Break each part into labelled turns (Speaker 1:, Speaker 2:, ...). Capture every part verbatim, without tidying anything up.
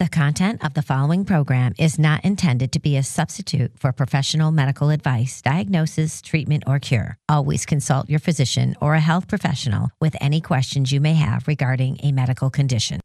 Speaker 1: The content of the following program is not intended to be a substitute for professional medical advice, diagnosis, treatment, or cure. Always consult your physician or a health professional with any questions you may have regarding a medical condition.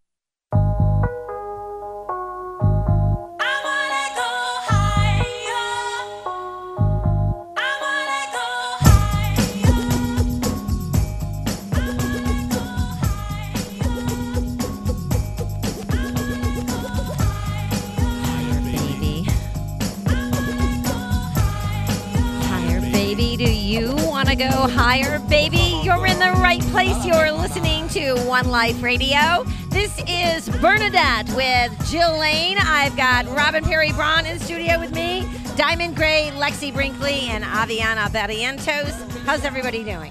Speaker 2: Want to go higher, baby? You're in the right place. You're listening to One Life Radio. This is Bernadette with Jill Lane. I've got Robin Perry Braun in studio with me, Diamond Gray, Lexi Brinkley, and Aviana Barrientos. How's everybody doing?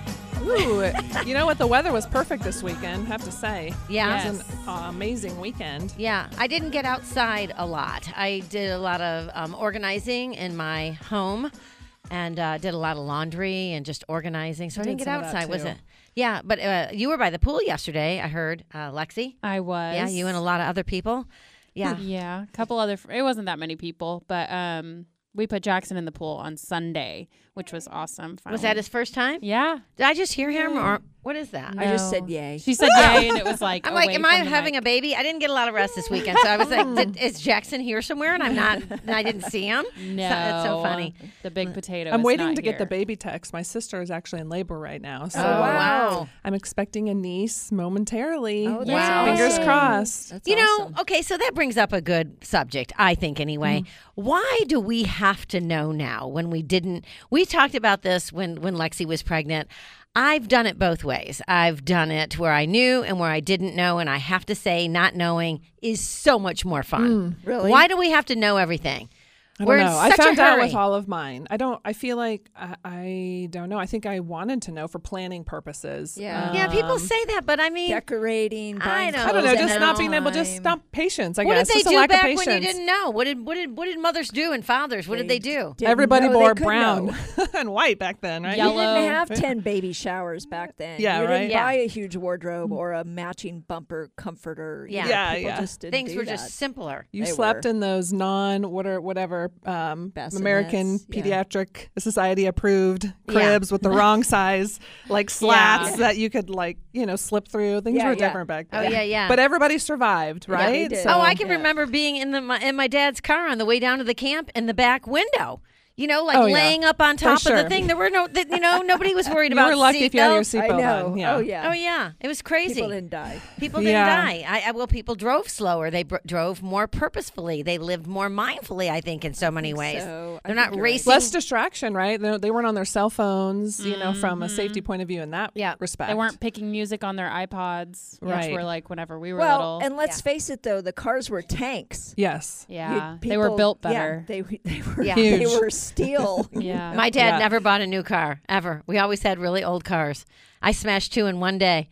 Speaker 3: Ooh, you know what? The weather was perfect this weekend, I have to say.
Speaker 2: Yeah.
Speaker 3: It was an uh, amazing weekend.
Speaker 2: Yeah. I didn't get outside a lot. I did a lot of um, organizing in my home. And uh, did a lot of laundry and just organizing. So I, I didn't get outside, was it? Yeah, but uh, you were by the pool yesterday, I heard, uh, Lexi.
Speaker 4: I was.
Speaker 2: Yeah, you and a lot of other people. Yeah.
Speaker 4: Yeah, a couple other, it wasn't that many people, but um, we put Jackson in the pool on Sunday, which was awesome. Finally.
Speaker 2: Was that his first time?
Speaker 4: Yeah.
Speaker 2: Did I just hear him or what is that?
Speaker 4: No.
Speaker 5: I just said yay.
Speaker 4: She said yay, and it was like,
Speaker 2: I'm like, am I having
Speaker 4: mic.
Speaker 2: a baby? I didn't get a lot of rest this weekend, so I was like, did, is Jackson here somewhere? And I'm not, and I didn't see him.
Speaker 4: No.
Speaker 2: So, it's so funny.
Speaker 4: The big potato.
Speaker 3: I'm
Speaker 4: is
Speaker 3: waiting
Speaker 4: not
Speaker 3: to
Speaker 4: here.
Speaker 3: get the baby text. My sister is actually in labor right now. So
Speaker 2: Oh, wow.
Speaker 3: I'm expecting a niece momentarily.
Speaker 5: Oh, that's
Speaker 2: Wow.
Speaker 3: Fingers
Speaker 5: awesome.
Speaker 3: crossed.
Speaker 5: That's
Speaker 2: You
Speaker 5: awesome.
Speaker 2: know, okay, so that brings up a good subject, I think, anyway. Why do we have to know now when we didn't? We talked about this when, when Lexi was pregnant. I've done it both ways. I've done it where I knew and where I didn't know, and I have to say not knowing is so much more fun.
Speaker 5: Really?
Speaker 2: Why do we have to know everything?
Speaker 3: I
Speaker 2: We're
Speaker 3: don't
Speaker 2: in
Speaker 3: know. I
Speaker 2: such a
Speaker 3: found out
Speaker 2: hurry.
Speaker 3: with all of mine. I don't. I feel like I, I don't know. I think I wanted to know for planning purposes.
Speaker 5: Yeah.
Speaker 2: Yeah, people
Speaker 3: Um,
Speaker 2: say that, but I mean,
Speaker 5: Decorating,
Speaker 2: I
Speaker 5: buying
Speaker 2: don't
Speaker 3: I don't know.
Speaker 2: Those
Speaker 3: Just
Speaker 2: in
Speaker 3: not
Speaker 2: the
Speaker 3: being able. Just
Speaker 5: time.
Speaker 3: stop patience. I
Speaker 2: what
Speaker 3: guess
Speaker 2: did they
Speaker 3: just a
Speaker 2: do
Speaker 3: lack
Speaker 2: back
Speaker 3: of patience.
Speaker 2: when you didn't know? What did what did what did mothers do and fathers? What did they do?
Speaker 5: Didn't
Speaker 3: Everybody
Speaker 5: know they
Speaker 3: wore
Speaker 5: could
Speaker 3: brown
Speaker 5: know.
Speaker 3: and white back then, right?
Speaker 4: Yellow.
Speaker 5: You didn't have ten baby showers back then.
Speaker 3: Yeah,
Speaker 5: you
Speaker 3: right.
Speaker 5: didn't
Speaker 2: Yeah.
Speaker 5: buy a huge wardrobe or a matching bumper comforter. You
Speaker 2: Yeah.
Speaker 5: know,
Speaker 3: Yeah,
Speaker 5: people
Speaker 3: yeah.
Speaker 5: just didn't
Speaker 2: Things
Speaker 5: do
Speaker 2: were
Speaker 5: that.
Speaker 2: just simpler.
Speaker 3: You
Speaker 5: They
Speaker 3: slept
Speaker 5: were.
Speaker 3: in those non what are whatever um,
Speaker 5: Bassinets,
Speaker 3: American
Speaker 5: yeah.
Speaker 3: Pediatric Society approved cribs with the wrong size like slats
Speaker 2: Yeah.
Speaker 3: that you could like you know slip through. Things
Speaker 5: Yeah,
Speaker 3: were
Speaker 5: yeah.
Speaker 3: different back
Speaker 2: Oh,
Speaker 3: then.
Speaker 2: yeah, yeah.
Speaker 3: But everybody survived,
Speaker 5: they
Speaker 3: right?
Speaker 5: did.
Speaker 3: So-
Speaker 2: Oh, I can
Speaker 5: Yeah.
Speaker 2: remember being in the my, in my dad's car on the way down to the camp in the back window. You know, like
Speaker 3: Oh, yeah.
Speaker 2: laying up on top of
Speaker 3: sure.
Speaker 2: the thing. There were no, th- you know, nobody was worried
Speaker 3: You
Speaker 2: about
Speaker 3: were lucky if you had your
Speaker 2: seatbelts.
Speaker 5: I
Speaker 3: seatbelt
Speaker 5: know.
Speaker 3: on. Yeah.
Speaker 5: Oh yeah.
Speaker 2: Oh yeah, it was crazy.
Speaker 5: People didn't die.
Speaker 2: People didn't
Speaker 3: Yeah.
Speaker 2: die. I, I well, people drove slower. They br- drove more purposefully. They lived more mindfully. I think in so many ways.
Speaker 5: So, I
Speaker 2: They're not
Speaker 5: think you're right.
Speaker 2: racing.
Speaker 3: Less distraction, right? They, they weren't on their cell phones, you know, from a safety point of view in that
Speaker 2: Yeah.
Speaker 3: respect.
Speaker 4: They weren't picking music on their iPods, which
Speaker 3: Right.
Speaker 4: were like whenever we were
Speaker 5: Well,
Speaker 4: little.
Speaker 5: and let's face it, though, the cars were tanks.
Speaker 3: Yes.
Speaker 4: yeah,
Speaker 5: You-
Speaker 4: they were
Speaker 5: people-
Speaker 4: built
Speaker 5: yeah,
Speaker 4: better.
Speaker 5: they they were
Speaker 2: Yeah.
Speaker 5: they
Speaker 3: Huge.
Speaker 5: were steel.
Speaker 4: Yeah.
Speaker 2: My dad
Speaker 3: Yeah.
Speaker 2: never bought a new car ever. We always had really old cars. I smashed two in one day.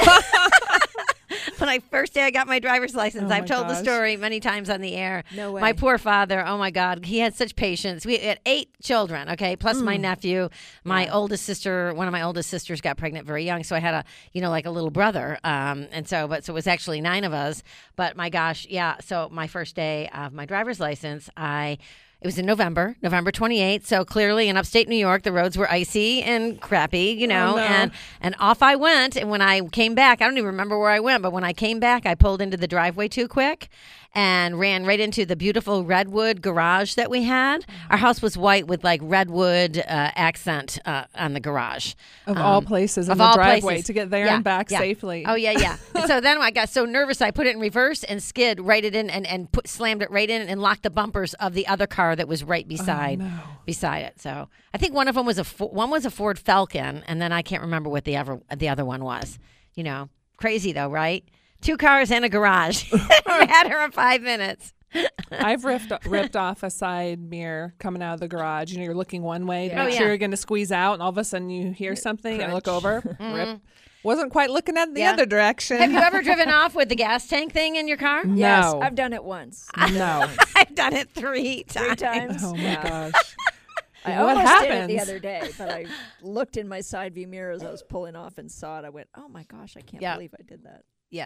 Speaker 2: When I first day I got my driver's license,
Speaker 3: Oh,
Speaker 2: I've
Speaker 3: my
Speaker 2: told the
Speaker 3: gosh.
Speaker 2: story many times on the air.
Speaker 5: No way.
Speaker 2: My poor father, oh my God, he had such patience. We had eight children, okay, plus
Speaker 3: Mm.
Speaker 2: my nephew. My oldest sister, one of my oldest sisters got pregnant very young, so I had a, you know, like a little brother. Um, and so, but so it was actually nine of us. But my gosh, yeah. So my first day of my driver's license, I. It was in November, November twenty-eighth. So clearly in upstate New York, the roads were icy and crappy, you know,
Speaker 3: Oh, no.
Speaker 2: and and off I went. And when I came back, I don't even remember where I went, but when I came back, I pulled into the driveway too quick and ran right into the beautiful redwood garage that we had. Our house was white with like redwood uh, accent uh, on the garage.
Speaker 3: Of
Speaker 2: Um,
Speaker 3: all places in
Speaker 2: of
Speaker 3: the
Speaker 2: all
Speaker 3: driveway
Speaker 2: places.
Speaker 3: to get there
Speaker 2: Yeah,
Speaker 3: and back
Speaker 2: yeah.
Speaker 3: safely.
Speaker 2: Oh yeah, yeah. And so then I got so nervous, I put it in reverse and skid right it in and and put, slammed it right in and locked the bumpers of the other car that was right beside
Speaker 3: no.
Speaker 2: beside it. So I think one of them was a Fo- one was a Ford Falcon, and then I can't remember what the other the other one was. You know, crazy though, right? Two cars and a garage. I had her in five minutes.
Speaker 3: I've ripped ripped off a side mirror coming out of the garage. You know, you're looking one way to
Speaker 2: Yeah.
Speaker 3: make
Speaker 2: Oh,
Speaker 3: sure
Speaker 2: yeah.
Speaker 3: you're going to squeeze out, and all of a sudden you hear something and look
Speaker 5: crunch.
Speaker 3: over. Rip. Wasn't quite looking at the
Speaker 2: Yeah.
Speaker 3: other direction.
Speaker 2: Have you ever driven off with the gas tank thing in your car?
Speaker 5: Yes,
Speaker 3: No.
Speaker 5: I've done it once.
Speaker 3: No.
Speaker 2: I've done it three times.
Speaker 5: Three times.
Speaker 3: Oh my
Speaker 5: Yeah.
Speaker 3: gosh.
Speaker 5: I
Speaker 3: What
Speaker 5: almost did it
Speaker 3: happens?
Speaker 5: the other day, but I looked in my side view mirror as I was pulling off and saw it. I went, "Oh my gosh, I can't
Speaker 2: Yeah.
Speaker 5: believe I did that."
Speaker 2: Yeah.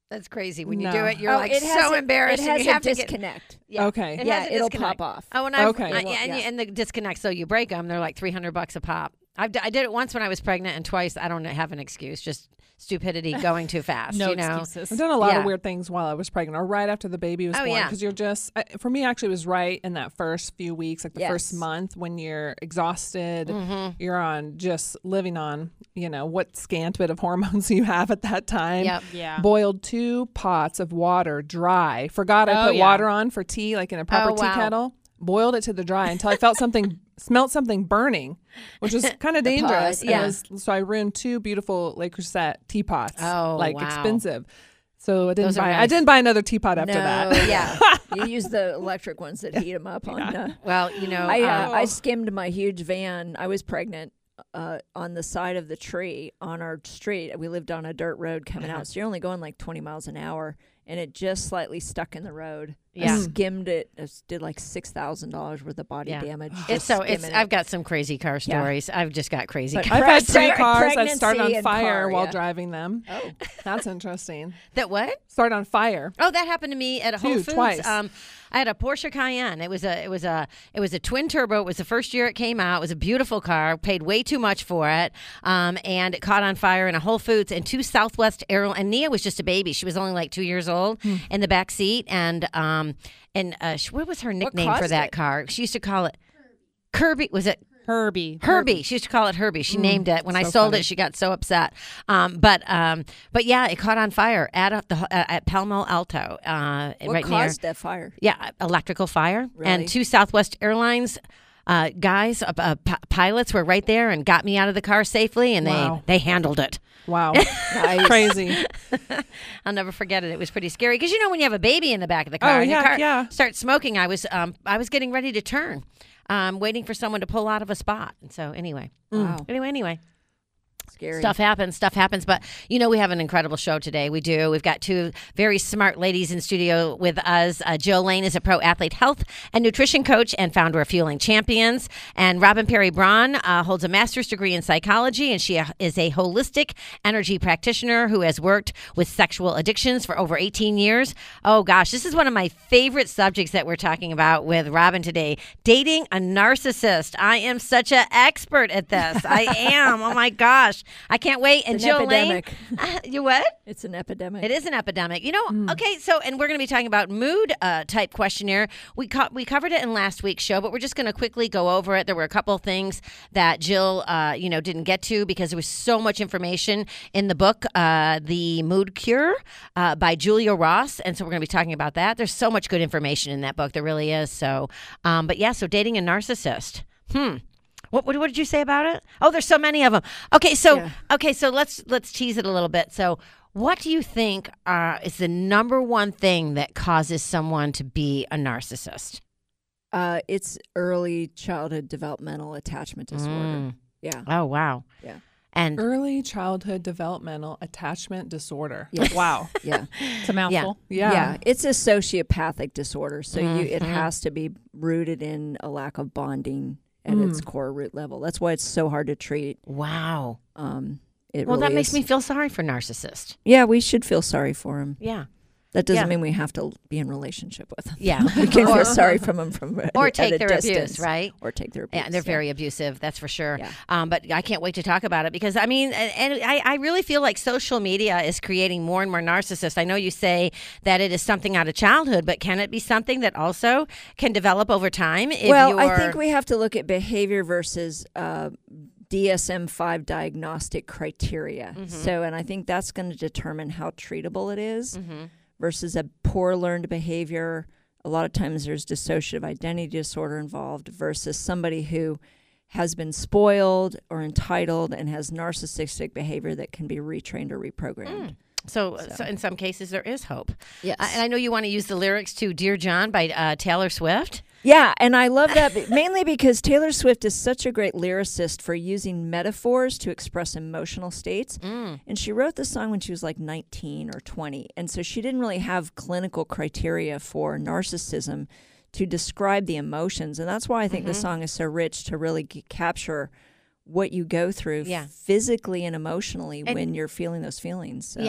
Speaker 2: That's crazy. When you
Speaker 3: No.
Speaker 2: do it, you're
Speaker 5: Oh,
Speaker 2: like
Speaker 5: it has
Speaker 2: so
Speaker 5: a,
Speaker 2: embarrassed.
Speaker 5: It
Speaker 2: and
Speaker 5: has
Speaker 2: you
Speaker 5: a
Speaker 2: have to get,
Speaker 5: disconnect.
Speaker 2: yeah.
Speaker 3: Okay.
Speaker 2: It
Speaker 5: Yeah,
Speaker 2: has a
Speaker 5: it'll
Speaker 2: disconnect.
Speaker 5: pop off.
Speaker 2: Oh, and I
Speaker 3: Okay.
Speaker 2: uh,
Speaker 5: It will-
Speaker 2: yeah, and, you,
Speaker 5: yeah.
Speaker 2: and the disconnect. So you break them. They're like three hundred bucks a pop. I've d- I did it once when I was pregnant, and twice I don't have an excuse. Just stupidity going too fast.
Speaker 4: No
Speaker 2: you know.
Speaker 4: excuses.
Speaker 3: I've done a lot
Speaker 2: Yeah.
Speaker 3: of weird things while I was pregnant, or right after the baby was
Speaker 2: Oh,
Speaker 3: born.
Speaker 2: yeah.
Speaker 3: Because you're just, I, for me, actually, it was right in that first few weeks, like the first
Speaker 5: Yes.
Speaker 3: month, when you're exhausted.
Speaker 2: Mm-hmm.
Speaker 3: You're on just living on, you know, what scant bit of hormones you have at that time.
Speaker 2: Yep.
Speaker 4: Yeah.
Speaker 3: Boiled two pots of water dry. Forgot I
Speaker 4: Oh,
Speaker 3: put
Speaker 4: yeah.
Speaker 3: water on for tea, like in a proper
Speaker 2: Oh,
Speaker 3: tea
Speaker 2: wow.
Speaker 3: kettle. Boiled it to the dry until I felt something, smelt something burning, which was kind of dangerous.
Speaker 5: pot,
Speaker 3: And
Speaker 2: yeah.
Speaker 3: it was, so I ruined two beautiful Le Creuset teapots.
Speaker 2: Oh,
Speaker 3: like
Speaker 2: wow.
Speaker 3: expensive. So I didn't
Speaker 2: Those are
Speaker 3: buy. I
Speaker 2: nice.
Speaker 3: didn't buy another teapot after
Speaker 5: no,
Speaker 3: that.
Speaker 2: Yeah.
Speaker 5: you use the electric ones that heat them up on. Uh,
Speaker 2: Well, you know.
Speaker 5: I uh,
Speaker 2: um,
Speaker 5: I skimmed my huge van. I was pregnant uh, on the side of the tree on our street. We lived on a dirt road coming
Speaker 2: Uh-huh.
Speaker 5: out, so you're only going like twenty miles an hour, and it just slightly stuck in the road.
Speaker 2: Yeah.
Speaker 5: I skimmed it. It did like six thousand dollars worth of body
Speaker 2: Yeah.
Speaker 5: damage.
Speaker 2: It's
Speaker 5: just
Speaker 2: so it's.
Speaker 5: skimming
Speaker 2: I've
Speaker 5: it.
Speaker 2: got some crazy car
Speaker 5: Yeah.
Speaker 2: stories. I've just got crazy.
Speaker 5: But-
Speaker 2: car-
Speaker 3: I've had three
Speaker 5: Preg-
Speaker 3: cars that started
Speaker 5: pregnancy
Speaker 3: on
Speaker 5: and
Speaker 3: fire
Speaker 5: car,
Speaker 3: while
Speaker 5: yeah.
Speaker 3: driving them.
Speaker 5: Oh,
Speaker 3: That's interesting.
Speaker 2: that what?
Speaker 3: Start on fire.
Speaker 2: Oh, that happened to me at a Whole
Speaker 3: Two,
Speaker 2: Foods.
Speaker 3: twice.
Speaker 2: Um, I had a Porsche Cayenne. It was a it was a it was a twin turbo. It was the first year it came out. It was a beautiful car. Paid way too much for it, um, and it caught on fire in a Whole Foods. And two Southwest Airlines. And Nia was just a baby. She was only like two years old in the back seat. And um, and uh, sh- what was her nickname for
Speaker 5: caused
Speaker 2: that
Speaker 5: it?
Speaker 2: car? She used to call it Kirby. Was it?
Speaker 4: Herbie.
Speaker 2: Herbie. She used to call it Herbie. She named it. When I
Speaker 3: so
Speaker 2: sold
Speaker 3: funny.
Speaker 2: it, she got so upset. Um, but um, but yeah, it caught on fire at a, the, uh, at Palmo Alto, uh,
Speaker 5: what
Speaker 2: right
Speaker 5: caused
Speaker 2: near
Speaker 5: that fire?
Speaker 2: yeah electrical fire.
Speaker 5: Really?
Speaker 2: And two Southwest Airlines uh, guys, uh, uh, p- pilots, were right there and got me out of the car safely, and
Speaker 3: Wow.
Speaker 2: they they handled it.
Speaker 3: Wow.
Speaker 5: Nice.
Speaker 3: Crazy.
Speaker 2: I'll never forget it. It was pretty scary because you know when you have a baby in the back of the car,
Speaker 3: Oh,
Speaker 2: and your
Speaker 3: heck
Speaker 2: car
Speaker 3: yeah.
Speaker 2: starts smoking. I was um, I was getting ready to turn. Um, waiting for someone to pull out of a spot. And so anyway,
Speaker 5: Wow,
Speaker 2: anyway, anyway.
Speaker 5: scary.
Speaker 2: Stuff happens, stuff happens. But, you know, we have an incredible show today. We do. We've got two very smart ladies in studio with us. Uh, Jill Lane is a pro athlete health and nutrition coach and founder of Fueling Champions. And Robin Perry Braun uh, holds a master's degree in psychology, and she is a holistic energy practitioner who has worked with sexual addictions for over eighteen years. Oh, gosh, this is one of my favorite subjects that we're talking about with Robin today, dating a narcissist. I am such an expert at this. I am. Oh, my gosh. I can't wait. And
Speaker 5: It's
Speaker 2: Jill
Speaker 5: an epidemic.
Speaker 2: Lane, you what?
Speaker 5: It's an epidemic.
Speaker 2: It is an epidemic. You know, okay, so, and we're going to be talking about mood uh, type questionnaire. We co- we covered it in last week's show, but we're just going to quickly go over it. There were a couple of things that Jill, uh, you know, didn't get to because there was so much information in the book, uh, The Mood Cure uh, by Julia Ross. And so we're going to be talking about that. There's so much good information in that book. There really is. So, um, but yeah, so dating a narcissist. Hmm. What, what what did you say about it? Oh, there's so many of them. Okay, so
Speaker 5: Yeah.
Speaker 2: okay, so let's let's tease it a little bit. So, what do you think uh, is the number one thing that causes someone to be a narcissist?
Speaker 5: Uh, it's early childhood developmental attachment disorder.
Speaker 2: Mm.
Speaker 5: Yeah.
Speaker 2: Oh, wow.
Speaker 5: Yeah.
Speaker 2: And
Speaker 3: Early childhood developmental attachment disorder.
Speaker 5: Yes.
Speaker 3: Wow.
Speaker 5: Yeah.
Speaker 4: It's a mouthful.
Speaker 3: Yeah.
Speaker 5: Yeah. It's a sociopathic disorder. So you it
Speaker 2: Mhm.
Speaker 5: has to be rooted in a lack of bonding at
Speaker 3: Mm.
Speaker 5: its core root level. That's why it's so hard to treat.
Speaker 2: wow.
Speaker 5: Um, it
Speaker 2: Well,
Speaker 5: really
Speaker 2: that makes
Speaker 5: is.
Speaker 2: me feel sorry for narcissists.
Speaker 5: Yeah, we should feel sorry for him.
Speaker 2: Yeah.
Speaker 5: That doesn't
Speaker 2: Yeah.
Speaker 5: mean we have to be in relationship with them.
Speaker 2: Yeah.
Speaker 5: We can
Speaker 2: or,
Speaker 5: feel sorry from them from
Speaker 2: or
Speaker 5: at
Speaker 2: take
Speaker 5: a
Speaker 2: their
Speaker 5: distance.
Speaker 2: abuse, right?
Speaker 5: Or take their abuse.
Speaker 2: Yeah, they're very abusive. That's for sure.
Speaker 5: Yeah.
Speaker 2: Um, but I can't wait to talk about it because I mean, and, and I, I really feel like social media is creating more and more narcissists. I know you say that it is something out of childhood, but can it be something that also can develop over time? If
Speaker 5: Well, I
Speaker 2: you're-
Speaker 5: think we have to look at behavior versus uh, D S M five diagnostic criteria.
Speaker 2: Mm-hmm.
Speaker 5: So, and I think that's going to determine how treatable it is
Speaker 2: Mm-hmm.
Speaker 5: versus a poor learned behavior. A lot of times there's dissociative identity disorder involved versus somebody who has been spoiled or entitled and has narcissistic behavior that can be retrained or reprogrammed.
Speaker 2: So,
Speaker 5: So.
Speaker 2: so in some cases there is hope.
Speaker 5: Yes.
Speaker 2: Uh, and I know you want to use the lyrics to "Dear John" by uh, Taylor Swift.
Speaker 5: Yeah, and I love that but mainly because Taylor Swift is such a great lyricist for using metaphors to express emotional states.
Speaker 2: Mm.
Speaker 5: And she wrote the song when she was like nineteen or twenty. And so she didn't really have clinical criteria for narcissism to describe the emotions. And that's why I think the
Speaker 2: Mm-hmm.
Speaker 5: song is so rich to really g- capture what you go through
Speaker 2: Yeah.
Speaker 5: physically and emotionally
Speaker 2: And-
Speaker 5: when you're feeling those feelings. So.
Speaker 2: Yeah.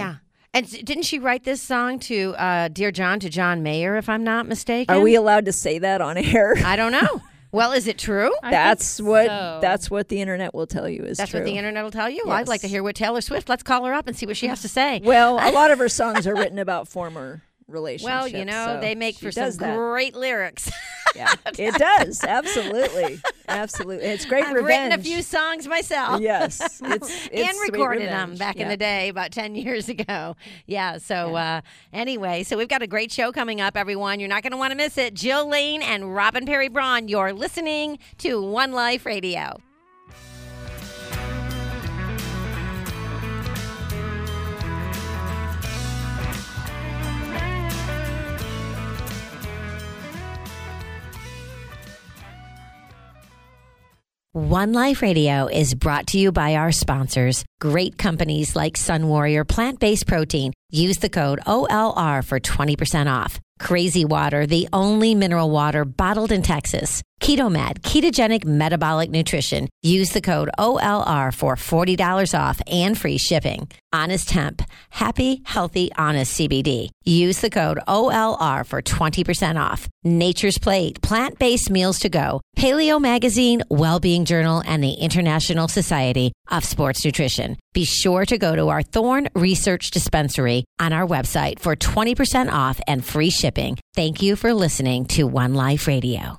Speaker 2: And s- didn't she write this song to uh, Dear John to John Mayer, if I'm not mistaken?
Speaker 5: Are we allowed to say that on air?
Speaker 2: I don't know. Well, is it true?
Speaker 4: I
Speaker 5: That's
Speaker 4: think
Speaker 5: what
Speaker 4: so.
Speaker 5: that's what the internet will tell you is
Speaker 2: That's
Speaker 5: true.
Speaker 2: what the internet will tell you? Well, I'd like to
Speaker 5: Yes.
Speaker 2: hear what Taylor Swift. Let's call her up and see what she has to say.
Speaker 5: Well, a lot of her songs are written about former relationships.
Speaker 2: Well, you know,
Speaker 5: so
Speaker 2: they make
Speaker 5: she
Speaker 2: for some
Speaker 5: does that.
Speaker 2: great lyrics.
Speaker 5: Yeah, it does. Absolutely. Absolutely. It's great
Speaker 2: I've
Speaker 5: revenge.
Speaker 2: written a few songs myself.
Speaker 5: Yes. It's, it's
Speaker 2: and
Speaker 5: sweet
Speaker 2: recorded them
Speaker 5: revenge.
Speaker 2: back in
Speaker 5: Yeah.
Speaker 2: the day about ten years ago. Yeah. So, uh, anyway, so we've got a great show coming up, everyone. You're not going to want to miss it. Jill Lane and Robin Perry Braun, you're listening to One Life Radio. One Life Radio is brought to you by our sponsors, great companies like Sun Warrior Plant-Based Protein. Use the code O L R for twenty percent off. Crazy Water, the only mineral water bottled in Texas. KetoMed, ketogenic metabolic nutrition. Use the code O L R for forty dollars off and free shipping. Honest Hemp, happy, healthy, honest C B D. Use the code O L R for twenty percent off. Nature's Plate, plant-based meals to go. Paleo Magazine, Wellbeing Journal, and the International Society of Sports Nutrition. Be sure to go to our Thorne Research Dispensary on our website for twenty percent off and free shipping. Thank you for listening to One Life Radio.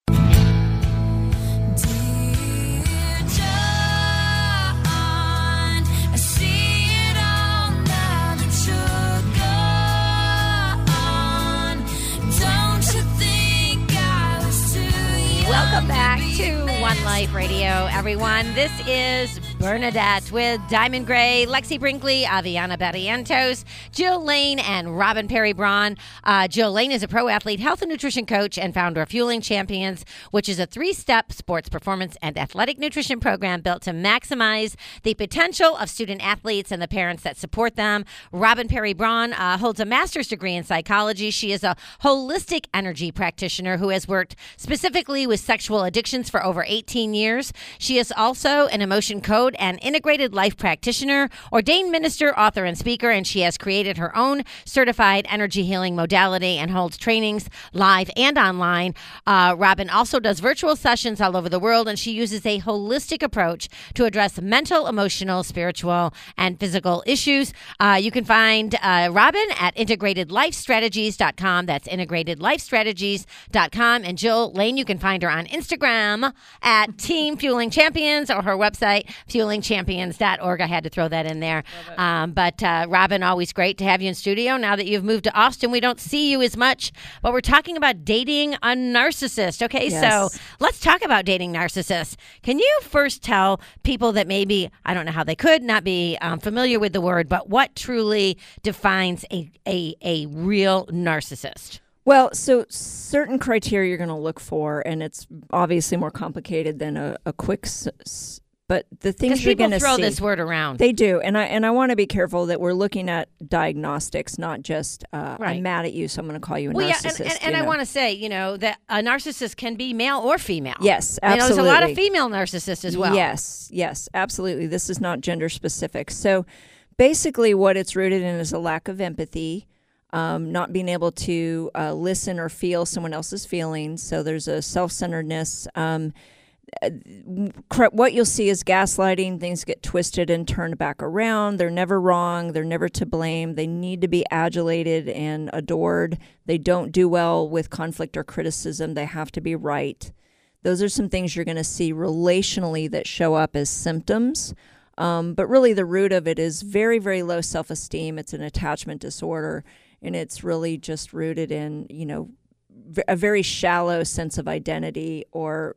Speaker 2: Welcome back to One Life Radio, everyone. This is Bernadette with Diamond Gray, Lexi Brinkley, Aviana Barrientos, Jill Lane, and Robin Perry Braun. Uh, Jill Lane is a pro athlete, health and nutrition coach, and founder of Fueling Champions, which is a three-step sports performance and athletic nutrition program built to maximize the potential of student athletes and the parents that support them. Robin Perry Braun uh, holds a master's degree in psychology. She is a holistic energy practitioner who has worked specifically with sexual addictions for over eighteen years. She is also an emotion code and integrated life practitioner, ordained minister, author, and speaker, and she has created her own certified energy healing modality and holds trainings live and online. Uh, Robin also does virtual sessions all over the world, and she uses a holistic approach to address mental, emotional, spiritual, and physical issues. Uh, you can find uh, Robin at integrated life strategies dot com. That's integrated life strategies dot com. And Jill Lane, you can find her on Instagram at Team Fueling Champions, or her website, fueling champions dot org. I had to throw that in there. Um, but uh, Robin, always great to have you in studio. Now that you've moved to Austin, we don't see you as much, but we're talking about dating a narcissist. Okay,
Speaker 5: Yes.
Speaker 2: so let's talk about dating narcissists. Can you first tell people that maybe, I don't know how they could not be um, familiar with the word, but what truly defines a, a, a real narcissist?
Speaker 5: Well, so certain criteria you're going to look for, and it's obviously more complicated than a, a quick. S- s- but the
Speaker 2: Because
Speaker 5: things you're
Speaker 2: people
Speaker 5: going to
Speaker 2: throw
Speaker 5: see,
Speaker 2: this word around.
Speaker 5: they do, and I and I want to be careful that we're looking at diagnostics, not just uh,
Speaker 2: Right.
Speaker 5: I'm mad at you, so I'm going to call you a
Speaker 2: well, yeah,
Speaker 5: narcissist.
Speaker 2: and, and, and
Speaker 5: you
Speaker 2: I
Speaker 5: know.
Speaker 2: want to say, you know, that a narcissist can be male or female.
Speaker 5: Yes,
Speaker 2: You know,
Speaker 5: absolutely.
Speaker 2: there's a lot of female narcissists as well.
Speaker 5: Yes, yes, absolutely. This is not gender specific. So basically, what it's rooted in is a lack of empathy. Um, not being able to uh, listen or feel someone else's feelings. So there's a self-centeredness. Um, uh, cr- what you'll see is gaslighting. Things get twisted and turned back around. They're never wrong. They're never to blame. They need to be adulated and adored. They don't do well with conflict or criticism. They have to be right. Those are some things you're going to see relationally that show up as symptoms. Um, but really the root of it is very, very low self-esteem. It's an attachment disorder. And it's really just rooted in, you know, v- a very shallow sense of identity or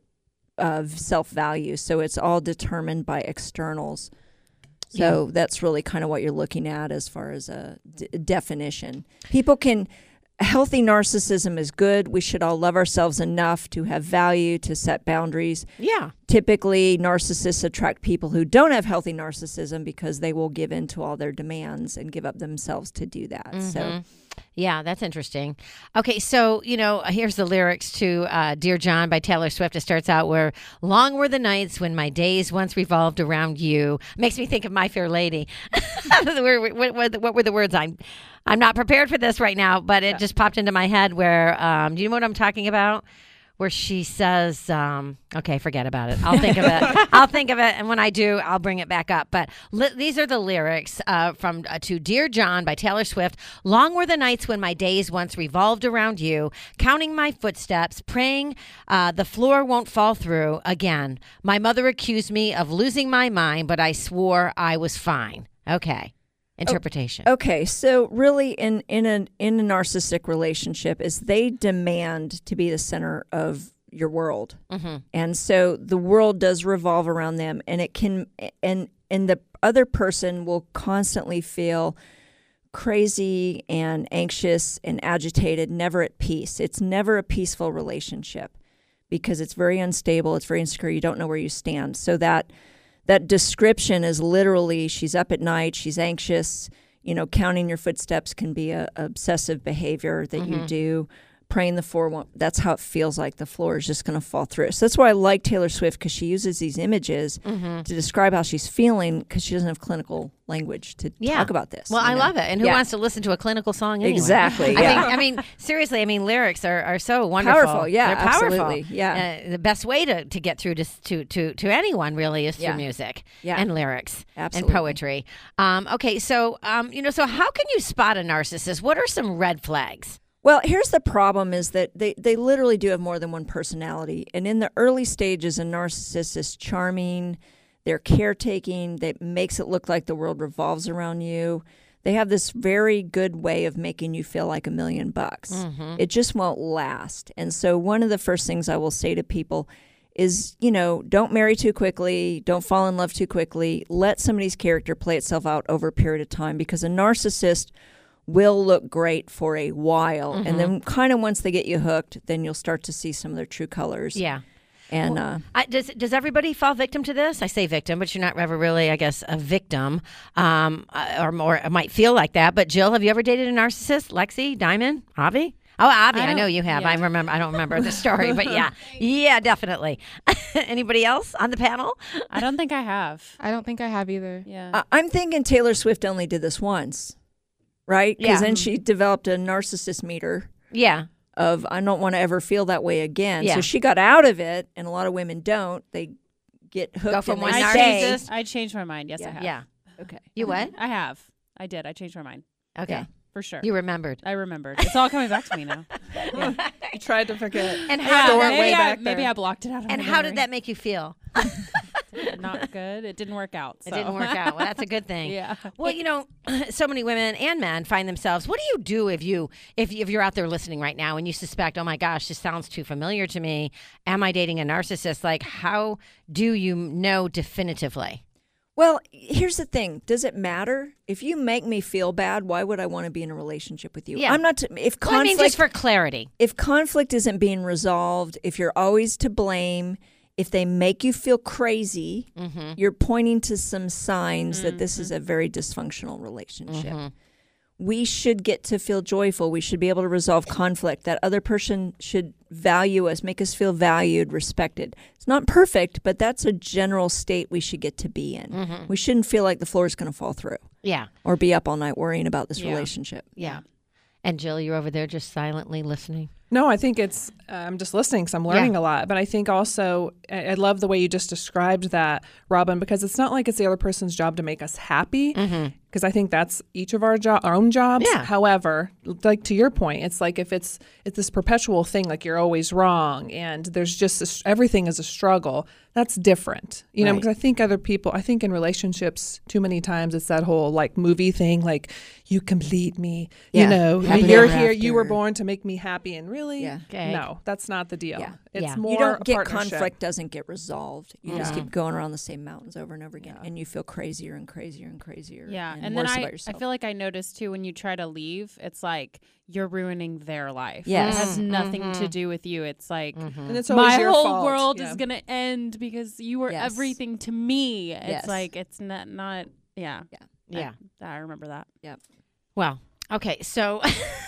Speaker 5: of self-value. So it's all determined by externals. So that's really kind of what you're looking at as far as a d- definition. People can, healthy narcissism is good. We should all love ourselves enough to have value, to set boundaries.
Speaker 2: Yeah.
Speaker 5: Typically, narcissists attract people who don't have healthy narcissism because they will give in to all their demands and give up themselves to do that. So,
Speaker 2: Yeah, that's interesting. Okay, so, you know, here's the lyrics to uh, Dear John by Taylor Swift. It starts out where, long were the nights when my days once revolved around you. Makes me think of My Fair Lady. what, what, what were the words? I'm, I'm not prepared for this right now, but it yeah. just popped into my head where, um, do you know what I'm talking about? Where she says, um, okay, forget about it. I'll think of it. I'll think of it. And when I do, I'll bring it back up. But li- these are the lyrics uh, from uh, to Dear John by Taylor Swift. Long were the nights when my days once revolved around you, counting my footsteps, praying uh, the floor won't fall through again. My mother accused me of losing my mind, but I swore I was fine. Okay. Interpretation.
Speaker 5: Oh, okay, so really, in in a in a narcissistic relationship, is they demand to be the center of your world, mm-hmm. and so the world does revolve around them, and it can, and and the other person will constantly feel crazy and anxious and agitated, never at peace. It's never a peaceful relationship because it's very unstable. It's very insecure. You don't know where you stand. So that. That description is literally she's up at night, she's anxious, you know, counting your footsteps can be a, a obsessive behavior that mm-hmm. you do. Praying the floor, that's how it feels like the floor is just going to fall through. So that's why I like Taylor Swift, because she uses these images mm-hmm. to describe how she's feeling, because she doesn't have clinical language to yeah. talk about this.
Speaker 2: Well, I
Speaker 5: know?
Speaker 2: love it. And who
Speaker 5: yeah.
Speaker 2: wants to listen to a clinical song anyway?
Speaker 5: Exactly.
Speaker 2: I,
Speaker 5: yeah.
Speaker 2: think, I mean, seriously, I mean, lyrics are, are so wonderful.
Speaker 5: Powerful, yeah.
Speaker 2: They're powerful.
Speaker 5: Absolutely, yeah.
Speaker 2: Uh, the best way to, to get through to, to, to, to anyone really is through
Speaker 5: yeah.
Speaker 2: music
Speaker 5: yeah.
Speaker 2: and lyrics
Speaker 5: absolutely.
Speaker 2: and poetry. Um, okay, so, um, you know, so how can you spot a narcissist? What are some red flags?
Speaker 5: Well, here's the problem is that they, they literally do have more than one personality. And in the early stages, a narcissist is charming, they're caretaking, that makes it look like the world revolves around you. They have this very good way of making you feel like a million bucks. Mm-hmm. It just won't last. And so one of the first things I will say to people is, you know, don't marry too quickly, don't fall in love too quickly. Let somebody's character play itself out over a period of time, because a narcissist will look great for a while. Mm-hmm. And then kind of once they get you hooked, then you'll start to see some of their true colors.
Speaker 2: Yeah.
Speaker 5: And
Speaker 2: well,
Speaker 5: uh,
Speaker 2: I, does does everybody fall victim to this? I say victim, but you're not ever really, I guess, a victim, um, or more. It might feel like that. But Jill, have you ever dated a narcissist? Lexi, Diamond, Avi? Oh, Avi, I, I know you have. Yeah. I remember. I don't remember the story, but yeah, yeah, definitely. Anybody else on the panel?
Speaker 4: I don't think I have.
Speaker 6: I don't think I have either.
Speaker 4: Yeah,
Speaker 5: uh, I'm thinking Taylor Swift only did this once. Right? Because
Speaker 2: yeah.
Speaker 5: then she developed a narcissist meter.
Speaker 2: Yeah.
Speaker 5: Of, I don't want to ever feel that way again.
Speaker 2: Yeah.
Speaker 5: So she got out of it, and a lot of women don't. They get hooked.
Speaker 2: Go from
Speaker 5: and
Speaker 2: one
Speaker 5: they
Speaker 2: narcissist.
Speaker 5: stay.
Speaker 4: I changed my mind. Yes,
Speaker 5: yeah.
Speaker 4: I have.
Speaker 2: Yeah.
Speaker 5: Okay.
Speaker 2: You what?
Speaker 4: I have. I did. I changed my mind.
Speaker 2: Okay.
Speaker 4: Yeah, for sure.
Speaker 2: You remembered.
Speaker 4: I remembered. It's all coming back to me now. Yeah.
Speaker 3: You tried to forget.
Speaker 2: And
Speaker 3: Yeah,
Speaker 2: how
Speaker 3: store
Speaker 2: did
Speaker 3: it
Speaker 2: that,
Speaker 3: way
Speaker 4: maybe, I,
Speaker 3: back
Speaker 4: maybe
Speaker 3: there.
Speaker 4: I blocked it out. Of
Speaker 2: and
Speaker 4: my
Speaker 2: how
Speaker 4: memory.
Speaker 2: did that make you feel?
Speaker 4: Not good. It didn't work out. So.
Speaker 2: It didn't work out. Well, that's a good thing.
Speaker 4: Yeah.
Speaker 2: Well, you know, so many women and men find themselves. What do you do if you if if you're out there listening right now and you suspect, oh my gosh, this sounds too familiar to me? Am I dating a narcissist? Like, how do you know definitively?
Speaker 5: Well, here's the thing. Does it matter? If you make me feel bad, why would I want to be in a relationship with you?
Speaker 2: Yeah.
Speaker 5: I'm not. T- if conflict,
Speaker 2: Well, I mean, just for clarity.
Speaker 5: if conflict isn't being resolved, if you're always to blame, if they make you feel crazy, mm-hmm. you're pointing to some signs mm-hmm. that this is a very dysfunctional relationship. Mm-hmm. We should get to feel joyful. We should be able to resolve conflict. That other person should value us, make us feel valued, respected. It's not perfect, but that's a general state we should get to be in. Mm-hmm. We shouldn't feel like the floor is going to fall through.
Speaker 2: Yeah.
Speaker 5: Or be up all night worrying about this
Speaker 4: yeah.
Speaker 5: relationship.
Speaker 2: Yeah. And Jill, you're over there just silently listening.
Speaker 3: No, I think it's, uh, I'm just listening because I'm learning
Speaker 2: Yeah.
Speaker 3: a lot. But I think also, I, I love the way you just described that, Robin, because it's not like it's the other person's job to make us happy. Because mm-hmm. I think that's each of our, jo- our own jobs.
Speaker 2: Yeah.
Speaker 3: However, like to your point, it's like if it's it's this perpetual thing, like you're always wrong and there's just this, everything is a struggle, that's different. You know,
Speaker 5: Right.
Speaker 3: because I think other people, I think in relationships, too many times it's that whole like movie thing, like you complete me,
Speaker 5: Yeah.
Speaker 3: you know,
Speaker 5: Happily
Speaker 3: you're
Speaker 5: ever
Speaker 3: here, you were
Speaker 5: after.
Speaker 3: born to make me happy. And really,
Speaker 5: Yeah.
Speaker 2: Okay.
Speaker 3: no, that's not the deal.
Speaker 5: Yeah.
Speaker 3: It's
Speaker 2: Yeah.
Speaker 3: more
Speaker 5: You don't
Speaker 3: a
Speaker 5: get
Speaker 3: partnership.
Speaker 5: conflict doesn't get resolved. You just
Speaker 2: Yeah.
Speaker 5: keep going around the same mountains over and over again,
Speaker 3: Yeah.
Speaker 5: and you feel crazier and crazier and crazier.
Speaker 4: Yeah,
Speaker 5: and,
Speaker 4: and then
Speaker 5: worse
Speaker 4: I,
Speaker 5: about
Speaker 4: I
Speaker 5: yourself.
Speaker 4: feel like I noticed too when you try to leave, it's like you're ruining their life.
Speaker 5: Yes.
Speaker 4: It has nothing
Speaker 2: Mm-hmm.
Speaker 4: to do with you. It's like
Speaker 3: And it's always
Speaker 4: my
Speaker 3: your
Speaker 4: whole
Speaker 3: fault.
Speaker 4: world
Speaker 3: Yeah.
Speaker 4: is gonna end because you were
Speaker 5: Yes.
Speaker 4: everything to me. It's
Speaker 5: Yes.
Speaker 4: like it's not not yeah
Speaker 5: Yeah.
Speaker 2: Yeah.
Speaker 4: I, I remember that.
Speaker 2: Well, Okay, so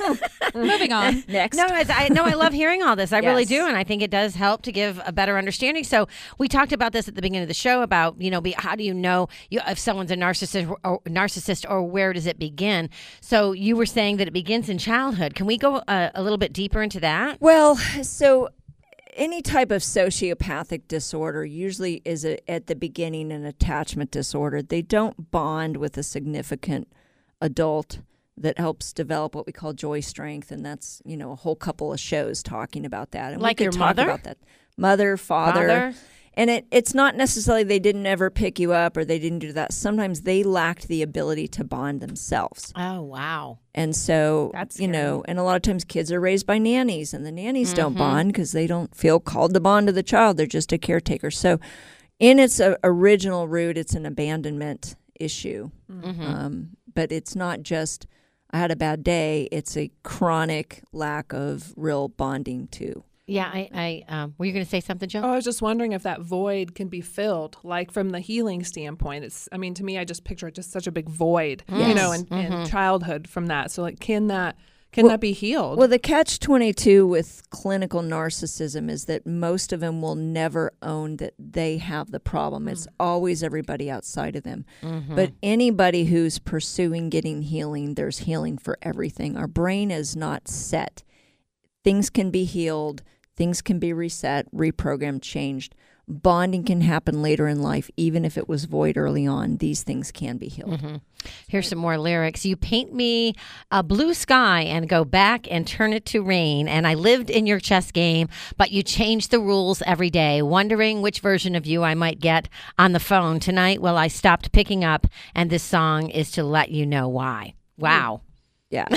Speaker 4: Moving on.
Speaker 5: Next.
Speaker 2: no, it's, I no, I love hearing all this. I really
Speaker 5: Yes.
Speaker 2: do, and I think it does help to give a better understanding. So we talked about this at the beginning of the show about you know, be, how do you know you, if someone's a narcissist or narcissist, or where does it begin? So you were saying that it begins in childhood. Can we go a, a little bit deeper into that?
Speaker 5: Well, so any type of sociopathic disorder usually is a, at the beginning an attachment disorder. They don't bond with a significant adult that helps develop what we call joy strength, and that's, you know, a whole couple of shows talking about that. And
Speaker 2: Like
Speaker 5: we
Speaker 2: your
Speaker 5: could talk
Speaker 2: mother?
Speaker 5: about that. Mother, father.
Speaker 2: Father?
Speaker 5: And it, it's not necessarily they didn't ever pick you up or they didn't do that. Sometimes they lacked the ability to bond themselves.
Speaker 2: Oh wow.
Speaker 5: And so,
Speaker 4: That's
Speaker 5: you know, and a lot of times kids are raised by nannies, and the nannies don't bond because they don't feel called to bond to the child. They're just a caretaker. So in its uh, original root, it's an abandonment issue.
Speaker 2: Mm-hmm.
Speaker 5: Um, but it's not just, I had a bad day. It's a chronic lack of real bonding too.
Speaker 2: Yeah, I, I um, were you going to say something, Joe?
Speaker 3: Oh, I was just wondering if that void can be filled, like from the healing standpoint. It's, I mean, to me, I just picture it just such a big void, you know, in, in childhood from that. So, like, can that can
Speaker 5: Well-
Speaker 3: that be healed?
Speaker 5: Well, the catch twenty-two with clinical narcissism is that most of them will never own that they have the problem. It's always everybody outside of them. But anybody who's pursuing getting healing, there's healing for everything. Our brain is not set. Things can be healed. Things can be reset, reprogrammed, changed. Bonding can happen later in life, even if it was void early on. These things can be healed.
Speaker 2: Here's some more lyrics. You paint me a blue sky and go back and turn it to rain. And I lived in your chess game, but you change the rules every day, wondering which version of you I might get on the phone tonight. Well, I stopped picking up, and this song is to let you know why. Wow.
Speaker 5: Yeah.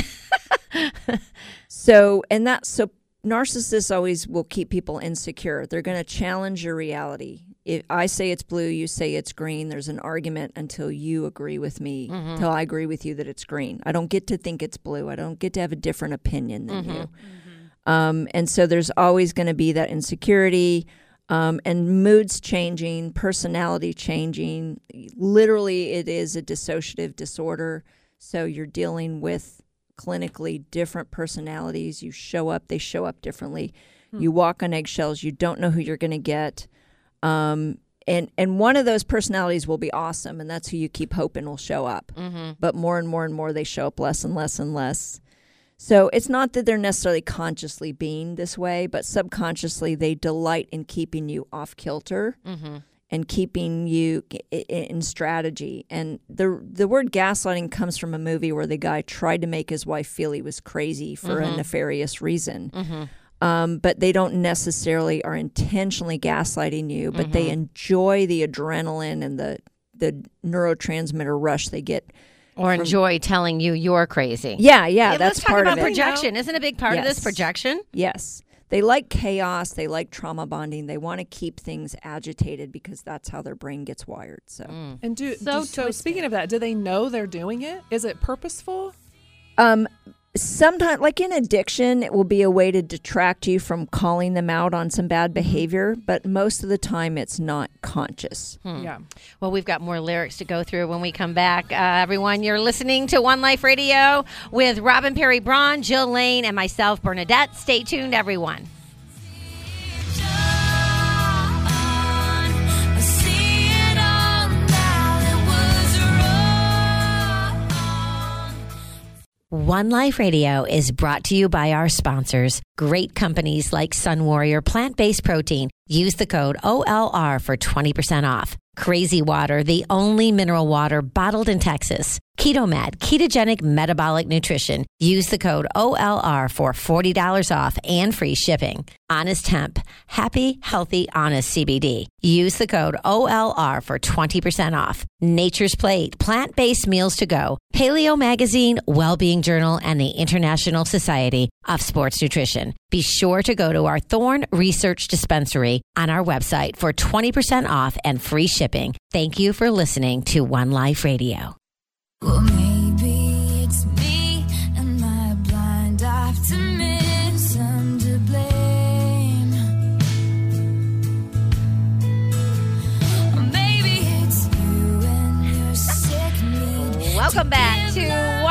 Speaker 5: So, and that's so narcissists always will keep people insecure. They're going to challenge your reality. If I say it's blue, you say it's green. There's an argument until you agree with me, until I agree with you that it's green. I don't get to think it's blue. I don't get to have a different opinion than you. Um, and so there's always going to be that insecurity. Um, and moods changing, personality changing. Literally, it is a dissociative disorder. So you're dealing with clinically different personalities. You show up, they show up differently. You walk on eggshells. You don't know who you're going to get. Um, and, and one of those personalities will be awesome, and that's who you keep hoping will show up. But more and more and more, they show up less and less and less. So it's not that they're necessarily consciously being this way, but subconsciously they delight in keeping you off kilter and keeping you i- in strategy. And the the word gaslighting comes from a movie where the guy tried to make his wife feel he was crazy for a nefarious reason. Um, but they don't necessarily are intentionally gaslighting you, but they enjoy the adrenaline and the the neurotransmitter rush they get.
Speaker 2: Or enjoy telling you you're crazy.
Speaker 5: Yeah, yeah,
Speaker 2: Yeah,
Speaker 5: that's
Speaker 2: let's talk
Speaker 5: part
Speaker 2: about
Speaker 5: of it.
Speaker 2: projection. Isn't a big part of this
Speaker 5: Yes.
Speaker 2: projection?
Speaker 5: Yes. They like chaos. They like trauma bonding. They want to keep things agitated because that's how their brain gets wired. So,
Speaker 3: and do,
Speaker 4: So
Speaker 3: do so
Speaker 4: twisted.
Speaker 3: speaking of that, do they know they're doing it? Is it purposeful?
Speaker 5: um, sometimes, like in addiction, it will be a way to detract you from calling them out on some bad behavior, but most of the time it's not conscious.
Speaker 3: Yeah.
Speaker 2: Well, we've got more lyrics to go through when we come back. Uh, everyone, you're listening to One Life Radio with Robin Perry Braun, Jill Lane, and myself, Bernadette. Stay tuned, everyone. One Life Radio is brought to you by our sponsors, great companies like Sun Warrior Plant-Based Protein. Use the code O L R for twenty percent off. Crazy Water, the only mineral water bottled in Texas. KetoMed, ketogenic metabolic nutrition. Use the code O L R for forty dollars off and free shipping. Honest Hemp, happy, healthy, honest C B D. Use the code O L R for twenty percent off. Nature's Plate, plant-based meals to go. Paleo Magazine, Wellbeing Journal, and the International Society of Sports Nutrition. Be sure to go to our Thorne Research Dispensary on our website for twenty percent off and free shipping. Thank you for listening to One Life Radio.
Speaker 6: Well, maybe it's me and my blind optimism to blame. Or maybe it's you and your sick need.
Speaker 2: Welcome back to One Life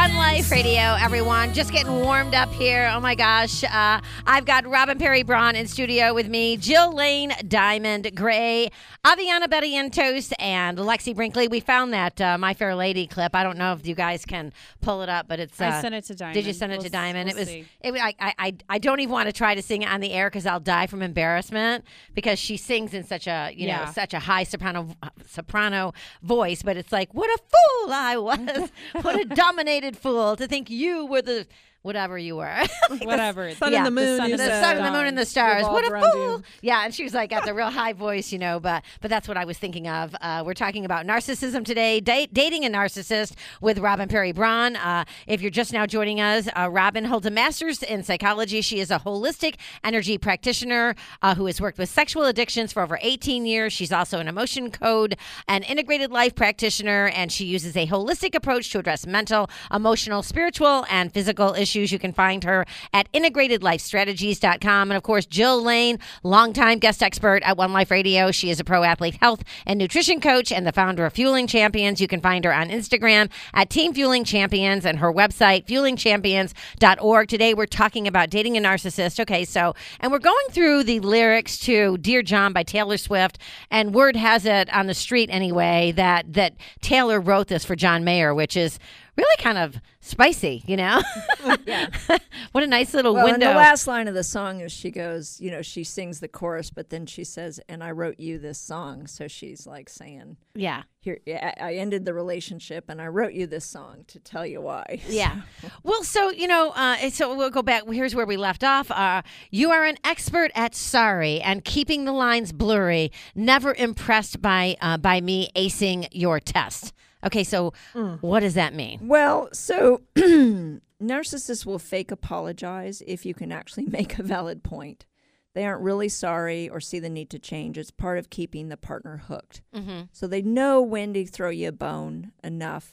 Speaker 2: Life Radio, everyone. Just getting warmed up here. Oh my gosh. Uh, I've got Robin Perry Braun in studio with me, Jill Lane, Diamond Gray, Aviana Barrientos, and Lexi Brinkley. We found that uh, My Fair Lady clip. I don't know if you guys can pull it up, but it's. Uh,
Speaker 4: I sent it to Diamond.
Speaker 2: Did you send it
Speaker 4: We'll
Speaker 2: to Diamond?
Speaker 4: s- we'll
Speaker 2: it was.
Speaker 4: see.
Speaker 2: It, I, I, I, I don't even want to try to sing it on the air because I'll die from embarrassment because she sings in such a you know
Speaker 4: Yeah.
Speaker 2: such a high soprano soprano voice. But it's like, what a fool I was! What a dominated fool to think you were the whatever you were.
Speaker 4: Whatever.
Speaker 3: Sun
Speaker 2: Yeah,
Speaker 3: and the moon.
Speaker 4: sun
Speaker 3: you
Speaker 4: and
Speaker 2: the
Speaker 3: said.
Speaker 2: sun and the moon and the stars. What a
Speaker 3: revolved around
Speaker 2: fool!
Speaker 3: you.
Speaker 2: Yeah, and she was like got the real high voice, you know. But but that's what I was thinking of. Uh, we're talking about narcissism today, da- dating a narcissist with Robin Perry Braun. Uh, if you're just now joining us, uh, Robin holds a master's in psychology. She is a holistic energy practitioner uh, who has worked with sexual addictions for over eighteen years. She's also an emotion code and integrated life practitioner, and she uses a holistic approach to address mental, emotional, spiritual, and physical issues. You can find her at integrated life strategies dot com. And of course, Jill Lane, longtime guest expert at One Life Radio. She is a pro athlete health and nutrition coach and the founder of Fueling Champions. You can find her on Instagram at Team Fueling Champions and her website, fueling champions dot org. Today, we're talking about dating a narcissist. Okay, so, and we're going through the lyrics to Dear John by Taylor Swift. And word has it on the street anyway that, that Taylor wrote this for John Mayer, which is really kind of spicy, you know?
Speaker 5: Yeah.
Speaker 2: What a nice little
Speaker 5: Well,
Speaker 2: window.
Speaker 5: and the last line of the song is she goes, you know, she sings the chorus, but then she says, "And I wrote you this song." So she's like saying,
Speaker 2: yeah.
Speaker 5: "Here, I I ended the relationship, and I wrote you this song to tell you why."
Speaker 2: Yeah. Well, so, you know, uh, so we'll go back. Here's where we left off. Uh, you are an expert at sorry and keeping the lines blurry, never impressed by uh, by me acing your test. Okay, so what does that mean?
Speaker 5: Well, so narcissists will fake apologize if you can actually make a valid point. They aren't really sorry or see the need to change. It's part of keeping the partner hooked.
Speaker 2: Mm-hmm.
Speaker 5: So they know when to throw you a bone enough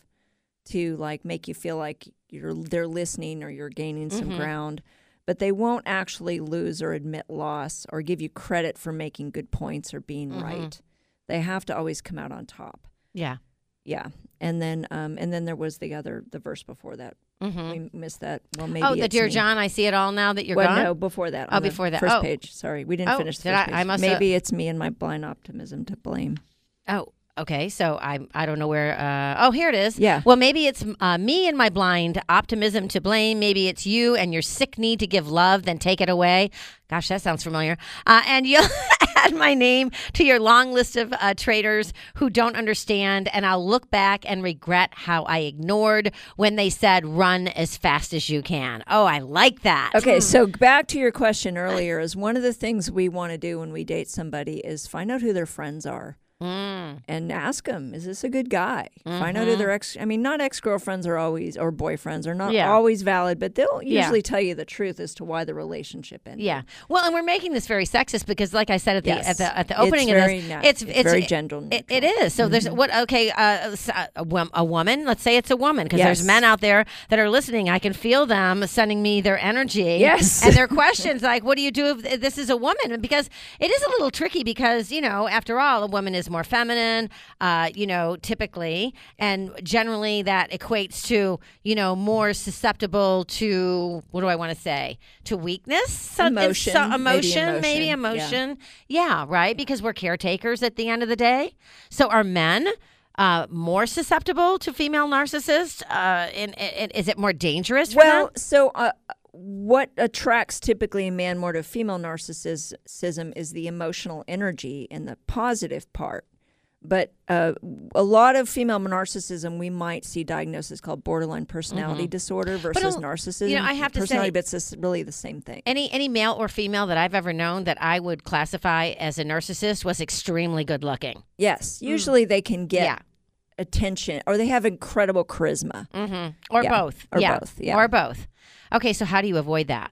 Speaker 5: to like make you feel like you're they're listening or you're gaining some
Speaker 2: Mhm.
Speaker 5: ground, but they won't actually lose or admit loss or give you credit for making good points or being
Speaker 2: Mhm.
Speaker 5: right. They have to always come out on top.
Speaker 2: Yeah.
Speaker 5: Yeah, and then um, and then there was the other the verse before that.
Speaker 2: Mm-hmm.
Speaker 5: We missed that. Well, maybe
Speaker 2: Oh, the
Speaker 5: it's
Speaker 2: Dear
Speaker 5: me.
Speaker 2: John, I see it all now that you're
Speaker 5: well,
Speaker 2: gone.
Speaker 5: no, before that.
Speaker 2: Oh,
Speaker 5: on the
Speaker 2: before that.
Speaker 5: First
Speaker 2: Oh.
Speaker 5: page. Sorry, we didn't
Speaker 2: Oh,
Speaker 5: finish the
Speaker 2: did
Speaker 5: first
Speaker 2: I-
Speaker 5: page.
Speaker 2: I must
Speaker 5: maybe it's me and my blind optimism to blame.
Speaker 2: Oh, okay. So I I don't know where. Uh, oh, here it is.
Speaker 5: Yeah.
Speaker 2: Well, maybe it's uh, me and my blind optimism to blame. Maybe it's you and your sick need to give love, then take it away. Gosh, that sounds familiar. Uh, and you'll add my name to your long list of uh, traitors who don't understand, and I'll look back and regret how I ignored when they said, "Run as fast as you can." Oh, I like that.
Speaker 5: Okay, so back to your question earlier is one of the things we want to do when we date somebody is find out who their friends are.
Speaker 2: Mm.
Speaker 5: And ask them, is this a good guy? Find out who their ex. I mean, not ex-girlfriends are always, or boyfriends are not
Speaker 2: Yeah.
Speaker 5: always valid, but they'll
Speaker 2: Yeah.
Speaker 5: usually tell you the truth as to why the relationship ended.
Speaker 2: Yeah. Well, and we're making this very sexist because, like I said at the
Speaker 5: Yes.
Speaker 2: at the at the
Speaker 5: It's
Speaker 2: opening
Speaker 5: very
Speaker 2: of this,
Speaker 5: na-
Speaker 2: it's
Speaker 5: it's very gender
Speaker 2: It, it is. So there's what? Okay, uh, s- uh, a, wom- a woman. Let's say it's a woman because
Speaker 5: Yes.
Speaker 2: there's men out there that are listening. I can feel them sending me their energy.
Speaker 5: Yes.
Speaker 2: And their questions like, "What do you do if this is a woman?" And because it is a little tricky because you know, after all, a woman is more feminine. Uh, you know, typically, and generally that equates to you know more susceptible to what do I want to say to weakness, Some-
Speaker 5: Emotion,
Speaker 2: so-
Speaker 5: maybe
Speaker 2: emotion, maybe
Speaker 5: emotion, yeah.
Speaker 2: emotion. Yeah, right. Because we're caretakers at the end of the day. So are men uh, more susceptible to female narcissists? Uh, and, and is it more dangerous for
Speaker 5: Well,
Speaker 2: them?
Speaker 5: so uh, what attracts typically a man more to female narcissism is the emotional energy and the positive part. But uh, a lot of female narcissism, we might see diagnosis called borderline personality disorder versus
Speaker 2: uh,
Speaker 5: narcissism.
Speaker 2: you know, I have to
Speaker 5: personality,
Speaker 2: say-
Speaker 5: but it's really the same thing.
Speaker 2: Any any male or female that I've ever known that I would classify as a narcissist was extremely good looking.
Speaker 5: Yes, usually they can get
Speaker 2: Yeah.
Speaker 5: attention, or they have incredible charisma.
Speaker 2: Mm-hmm. Or
Speaker 5: Yeah.
Speaker 2: both.
Speaker 5: Or
Speaker 2: yeah.
Speaker 5: both, yeah.
Speaker 2: Or both. Okay, so how do you avoid that?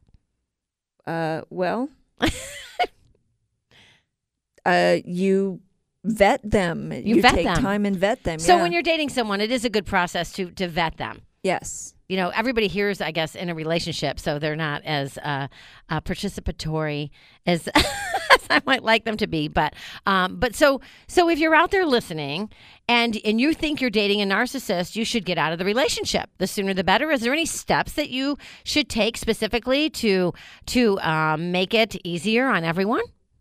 Speaker 5: Uh, well, uh, you vet them. You,
Speaker 2: vet
Speaker 5: take
Speaker 2: them.
Speaker 5: time and vet them.
Speaker 2: So
Speaker 5: yeah.
Speaker 2: when you're dating someone, it is a good process to to vet them.
Speaker 5: yes.
Speaker 2: You know, everybody hears, I guess, in a relationship, so they're not as uh, uh, participatory as I might like them to be. But um, but so so if you're out there listening and and you think you're dating a narcissist, you should get out of the relationship. The sooner the better. Is there any steps that you should take specifically to to um, make it easier on everyone?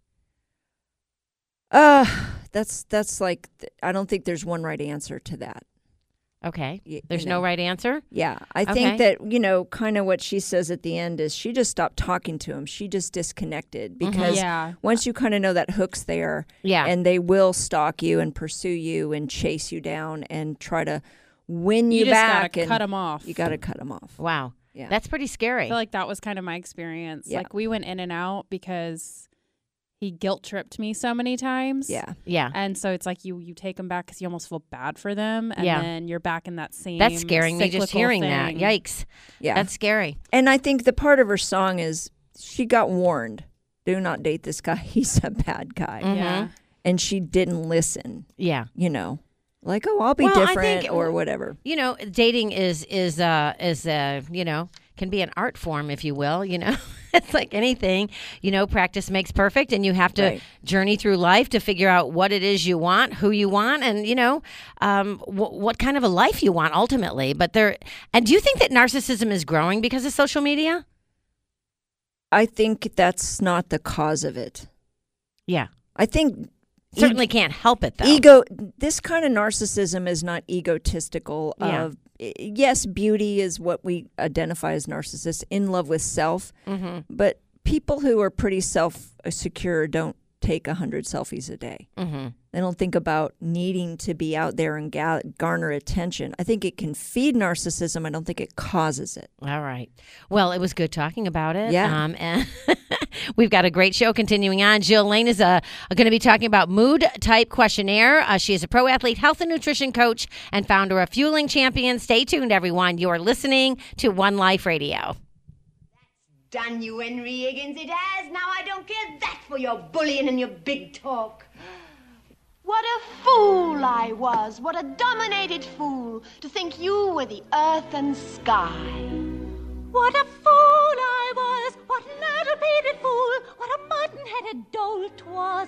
Speaker 5: Uh, that's that's like I don't think there's one right answer to that.
Speaker 2: Okay.
Speaker 5: Y-
Speaker 2: There's
Speaker 5: you
Speaker 2: no
Speaker 5: know.
Speaker 2: right answer?
Speaker 5: Yeah, I
Speaker 2: Okay.
Speaker 5: think that, you know, kind of what she says at the end is she just stopped talking to him. She just disconnected because
Speaker 4: Yeah.
Speaker 5: once you kind of know that hook's there,
Speaker 2: Yeah.
Speaker 5: and they will stalk you and pursue you and chase you down and try to win you,
Speaker 4: You just
Speaker 5: back.
Speaker 4: gotta
Speaker 5: and
Speaker 4: cut them off.
Speaker 5: You got to cut them off.
Speaker 2: Wow.
Speaker 5: Yeah.
Speaker 2: That's pretty scary.
Speaker 4: I feel like that was kind of my experience.
Speaker 5: Yeah.
Speaker 4: Like we went in and out because he guilt tripped me so many times.
Speaker 5: Yeah.
Speaker 2: yeah.
Speaker 4: And so it's like you you take them back because you almost feel bad for them, and
Speaker 2: Yeah.
Speaker 4: then you're back in that same.
Speaker 2: That's scaring me just
Speaker 4: cyclical
Speaker 2: hearing
Speaker 4: thing.
Speaker 2: that. Yikes.
Speaker 5: Yeah.
Speaker 2: That's scary.
Speaker 5: And I think the part of her song is she got warned, do not date this guy. He's a bad guy.
Speaker 2: Mhm.
Speaker 4: Yeah.
Speaker 5: And she didn't listen,
Speaker 2: Yeah.
Speaker 5: you know, like, oh, I'll be
Speaker 2: Well, I
Speaker 5: different
Speaker 2: think-
Speaker 5: or whatever.
Speaker 2: You know, dating is is uh is uh you know can be an art form, if you will. You know, it's like anything. You know, practice makes perfect, and you have to
Speaker 5: Right.
Speaker 2: journey through life to figure out what it is you want, who you want, and you know, um, w- what kind of a life you want ultimately. But there, and do you think that narcissism is growing because of social media?
Speaker 5: I think that's not the cause of it.
Speaker 2: Yeah,
Speaker 5: I think
Speaker 2: certainly can't help it though.
Speaker 5: ego this kind of narcissism is not egotistical
Speaker 2: Yeah.
Speaker 5: of yes, beauty is what we identify as narcissists, in love with self,
Speaker 2: Mm-hmm.
Speaker 5: but people who are pretty self secure don't take a hundred selfies a day.
Speaker 2: Mm-hmm.
Speaker 5: They don't think about needing to be out there and ga- garner attention. I think it can feed narcissism. I don't think it causes it.
Speaker 2: All right. Well, it was good talking about it.
Speaker 5: Yeah.
Speaker 2: Um, and we've got a great show continuing on. Jill Lane is uh, going to be talking about mood type questionnaire. Uh, she is a pro athlete, health and nutrition coach, and founder of Fueling Champions. Stay tuned, everyone. You are listening to One Life Radio.
Speaker 7: Done you, Henry Higgins, it has. Now I don't care that for your bullying and your big talk.
Speaker 8: What a fool I was, what a dominated fool, to think you were the earth and sky.
Speaker 6: What a fool I was, what an addle-pated fool, what a mutton-headed dolt was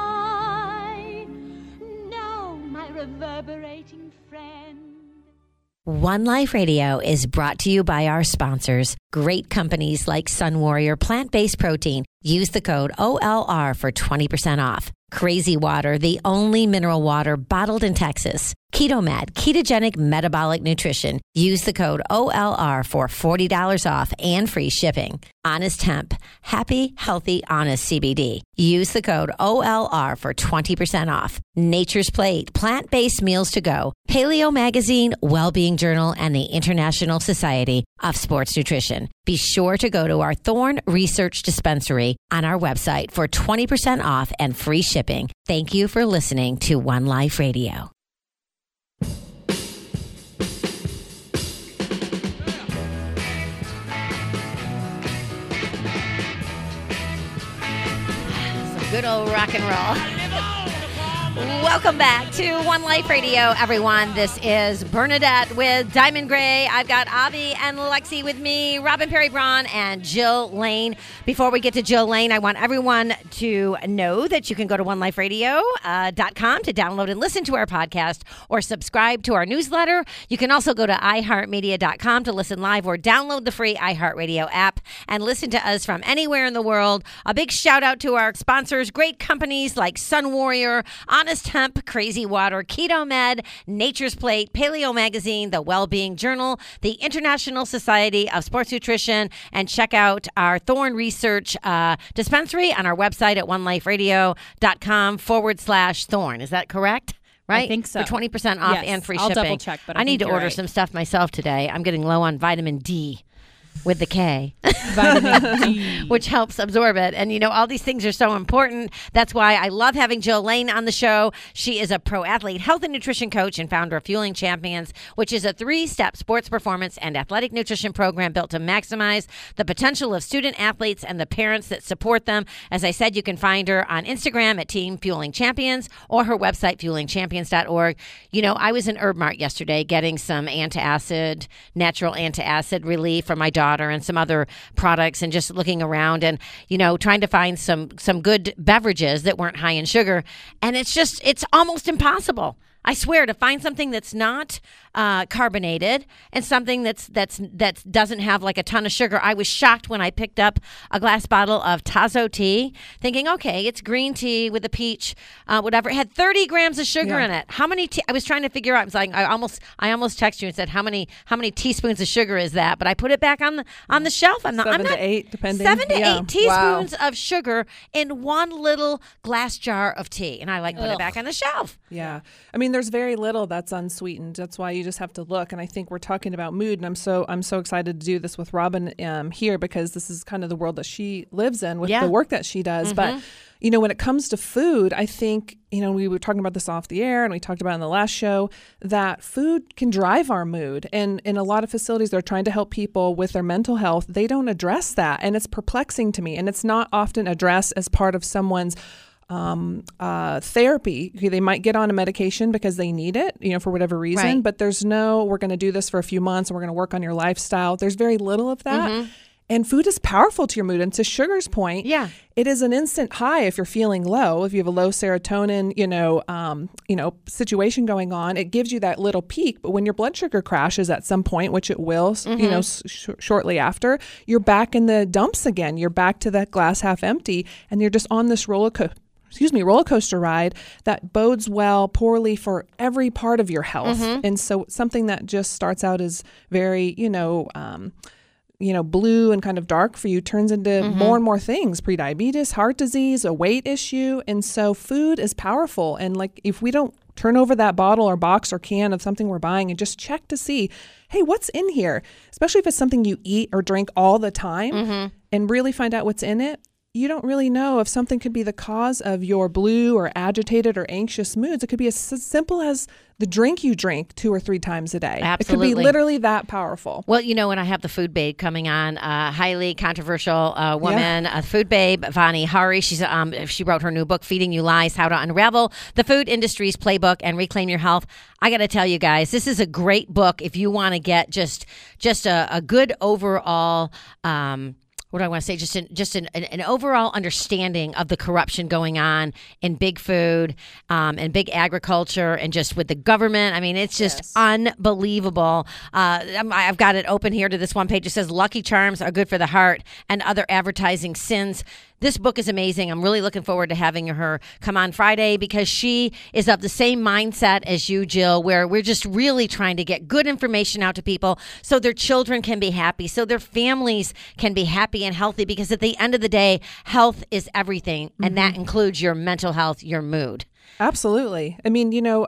Speaker 6: I. Now, my reverberating friend.
Speaker 1: One Life Radio is brought to you by our sponsors, great companies like Sun Warrior Plant-Based Protein. Use the code O L R for twenty percent off. Crazy Water, the only mineral water bottled in Texas. KetoMed, ketogenic metabolic nutrition. Use the code O L R for forty dollars off and free shipping. Honest Hemp, happy, healthy, honest C B D. Use the code O L R for twenty percent off. Nature's Plate, plant-based meals to go. Paleo Magazine, Wellbeing Journal, and the International Society of Sports Nutrition. Be sure to go to our Thorn Research Dispensary on our website for twenty percent off and free shipping. Thank you for listening to One Life Radio.
Speaker 2: Some good old rock and roll. Welcome back to One Life Radio, everyone. This is Bernadette with Diamond Gray. I've got Avi and Lexi with me, Robin Perry Braun, and Jill Lane. Before we get to Jill Lane, I want everyone to know that you can go to one life radio dot com to download and listen to our podcast or subscribe to our newsletter. You can also go to i heart media dot com to listen live or download the free iHeartRadio app and listen to us from anywhere in the world. A big shout out to our sponsors, great companies like Sun Warrior, Honest Hemp, Crazy Water, KetoMed, Nature's Plate, Paleo Magazine, the Wellbeing Journal, the International Society of Sports Nutrition, and check out our Thorn Research uh, Dispensary on our website at one life radio dot com forward slash Thorn. Is that correct? Right?
Speaker 4: I think so.
Speaker 2: For twenty percent off
Speaker 4: Yes,
Speaker 2: and free
Speaker 4: I'll
Speaker 2: shipping.
Speaker 4: double check, but I
Speaker 2: I need
Speaker 4: think
Speaker 2: to
Speaker 4: you're
Speaker 2: order
Speaker 4: right.
Speaker 2: some stuff myself today. I'm getting low on vitamin D with the K.
Speaker 4: Vitamin D.
Speaker 2: Which helps absorb it. And, you know, all these things are so important. That's why I love having Jill Lane on the show. She is a pro athlete, health and nutrition coach, and founder of Fueling Champions, which is a three-step sports performance and athletic nutrition program built to maximize the potential of student athletes and the parents that support them. As I said, you can find her on Instagram at Team Fueling Champions or her website, fueling champions dot org. You know, I was in Herb Mart yesterday getting some antacid, natural antacid relief for my dog daughter and some other products and just looking around and, you know, trying to find some some good beverages that weren't high in sugar. And it's just, it's almost impossible. I swear, to find something that's not uh, carbonated and something that's that's that doesn't have like a ton of sugar. I was shocked when I picked up a glass bottle of Tazo tea, thinking, okay, it's green tea with a peach, uh, whatever. It had thirty grams of sugar
Speaker 3: Yeah.
Speaker 2: in it. How many? Te- I was trying to figure out. I was like, I almost, I almost texted you and said, how many, how many teaspoons of sugar is that? But I put it back on the on the shelf. I'm not.
Speaker 3: Seven
Speaker 2: I'm not,
Speaker 3: to eight, depending.
Speaker 2: Seven to
Speaker 3: Yeah.
Speaker 2: eight teaspoons of sugar in one little glass jar of tea, and I like put it back on the shelf.
Speaker 3: Yeah. I mean, there's very little that's unsweetened. That's why you just have to look. And I think we're talking about mood. And I'm so I'm so excited to do this with Robin um, here, because this is kind of the world that she lives in with
Speaker 2: Yeah.
Speaker 3: the work that she does. But, you know, when it comes to food, I think, you know, we were talking about this off the air and we talked about it in the last show, that food can drive our mood. And in a lot of facilities, they're trying to help people with their mental health. They don't address that. And it's perplexing to me. And it's not often addressed as part of someone's um, uh, therapy. Okay, they might get on a medication because they need it, you know, for whatever reason,
Speaker 2: Right.
Speaker 3: but there's no, we're going to do this for a few months and we're going to work on your lifestyle. There's very little of that.
Speaker 2: Mm-hmm.
Speaker 3: And food is powerful to your mood. And to Sugar's point,
Speaker 2: Yeah.
Speaker 3: it is an instant high if you're feeling low. If you have a low serotonin, you know, um, you know, situation going on, it gives you that little peak. But when your blood sugar crashes at some point, which it will,
Speaker 2: Mm-hmm.
Speaker 3: you know, sh- shortly after, you're back in the dumps again. You're back to that glass half empty, and you're just on this roller coaster. Excuse me, roller coaster ride that bodes well poorly for every part of your health. And so something that just starts out as very, you know, um, you know, blue and kind of dark for you turns into more and more things: prediabetes, heart disease, a weight issue. And so food is powerful. And like, if we don't turn over that bottle or box or can of something we're buying and just check to see, hey, what's in here? Especially if it's something you eat or drink all the time, and really find out what's in it. You don't really know if something could be the cause of your blue or agitated or anxious moods. It could be as s- simple as the drink you drink two or three times a day. It could
Speaker 2: Absolutely.
Speaker 3: be literally that powerful.
Speaker 2: Well, you know, when I have the Food Babe coming on, uh, highly controversial uh, woman, a food babe, Vani Hari. She's um, she wrote her new book, Feeding You Lies: How to Unravel the Food Industry's Playbook and Reclaim Your Health. I got to tell you guys, this is a great book if you want to get just just a, a good overall. Um, What do I want to say? Just an just an, an, an overall understanding of the corruption going on in big food um, and big agriculture and just with the government. I mean, it's just
Speaker 5: Yes.
Speaker 2: unbelievable. Uh, I'm- I've got it open here to this one page. It says Lucky Charms are good for the heart and other advertising sins. This book is amazing. I'm really looking forward to having her come on Friday because she is of the same mindset as you, Jill, where we're just really trying to get good information out to people so their children can be happy, so their families can be happy and healthy, because at the end of the day, health is everything, and that includes your mental health, your mood.
Speaker 3: Absolutely. I mean, you know,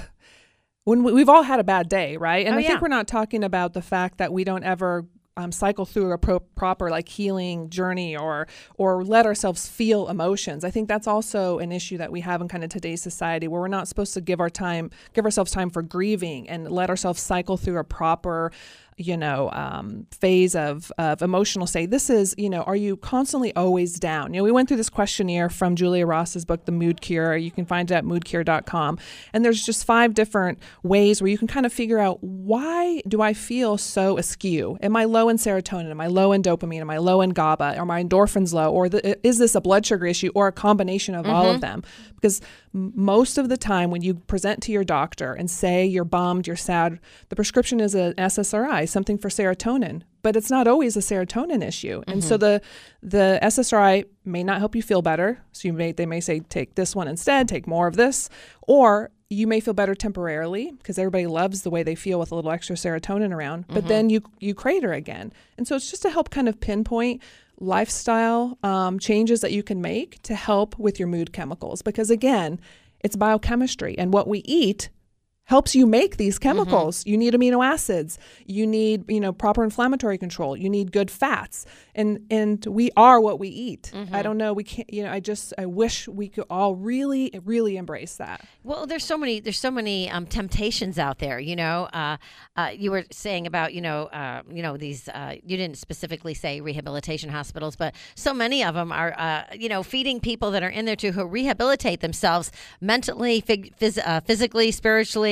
Speaker 3: when we, we've all had a bad day, right? And
Speaker 2: Oh,
Speaker 3: I
Speaker 2: yeah.
Speaker 3: think we're not talking about the fact that we don't ever um, cycle through a pro- proper like healing journey or or let ourselves feel emotions. I think that's also an issue that we have in kind of today's society, where we're not supposed to give our time, give ourselves time for grieving and let ourselves cycle through a proper, you know, um, phase of, of emotional state. This is, you know, are you constantly always down? You know, we went through this questionnaire from Julia Ross's book, The Mood Cure. You can find it at mood cure dot com. And there's just five different ways where you can kind of figure out, why do I feel so askew? Am I low in serotonin? Am I low in dopamine? Am I low in GABA? Are my endorphins low? Or the, is this a blood sugar issue or a combination of all of them? Because m- most of the time when you present to your doctor and say you're bummed, you're sad, the prescription is an S S R I, something for serotonin, but it's not always a serotonin issue. And so the the S S R I may not help you feel better. So you may they may say, take this one instead, take more of this, or you may feel better temporarily because everybody loves the way they feel with a little extra serotonin around, but then you you crater again. And so it's just to help kind of pinpoint lifestyle um, changes that you can make to help with your mood chemicals, because again, it's biochemistry, and what we eat helps you make these chemicals. Mm-hmm. You need amino acids. You need, you know, proper inflammatory control. You need good fats. And and we are what we eat. Mm-hmm. I don't know. We can't, you know, I just, I wish we could all really, really embrace that.
Speaker 2: Well, there's so many, there's so many um, temptations out there, you know, uh, uh, you were saying about, you know, uh, you know, these, uh, you didn't specifically say rehabilitation hospitals, but so many of them are, uh, you know, feeding people that are in there to who rehabilitate themselves mentally, phys- phys- uh, physically, spiritually,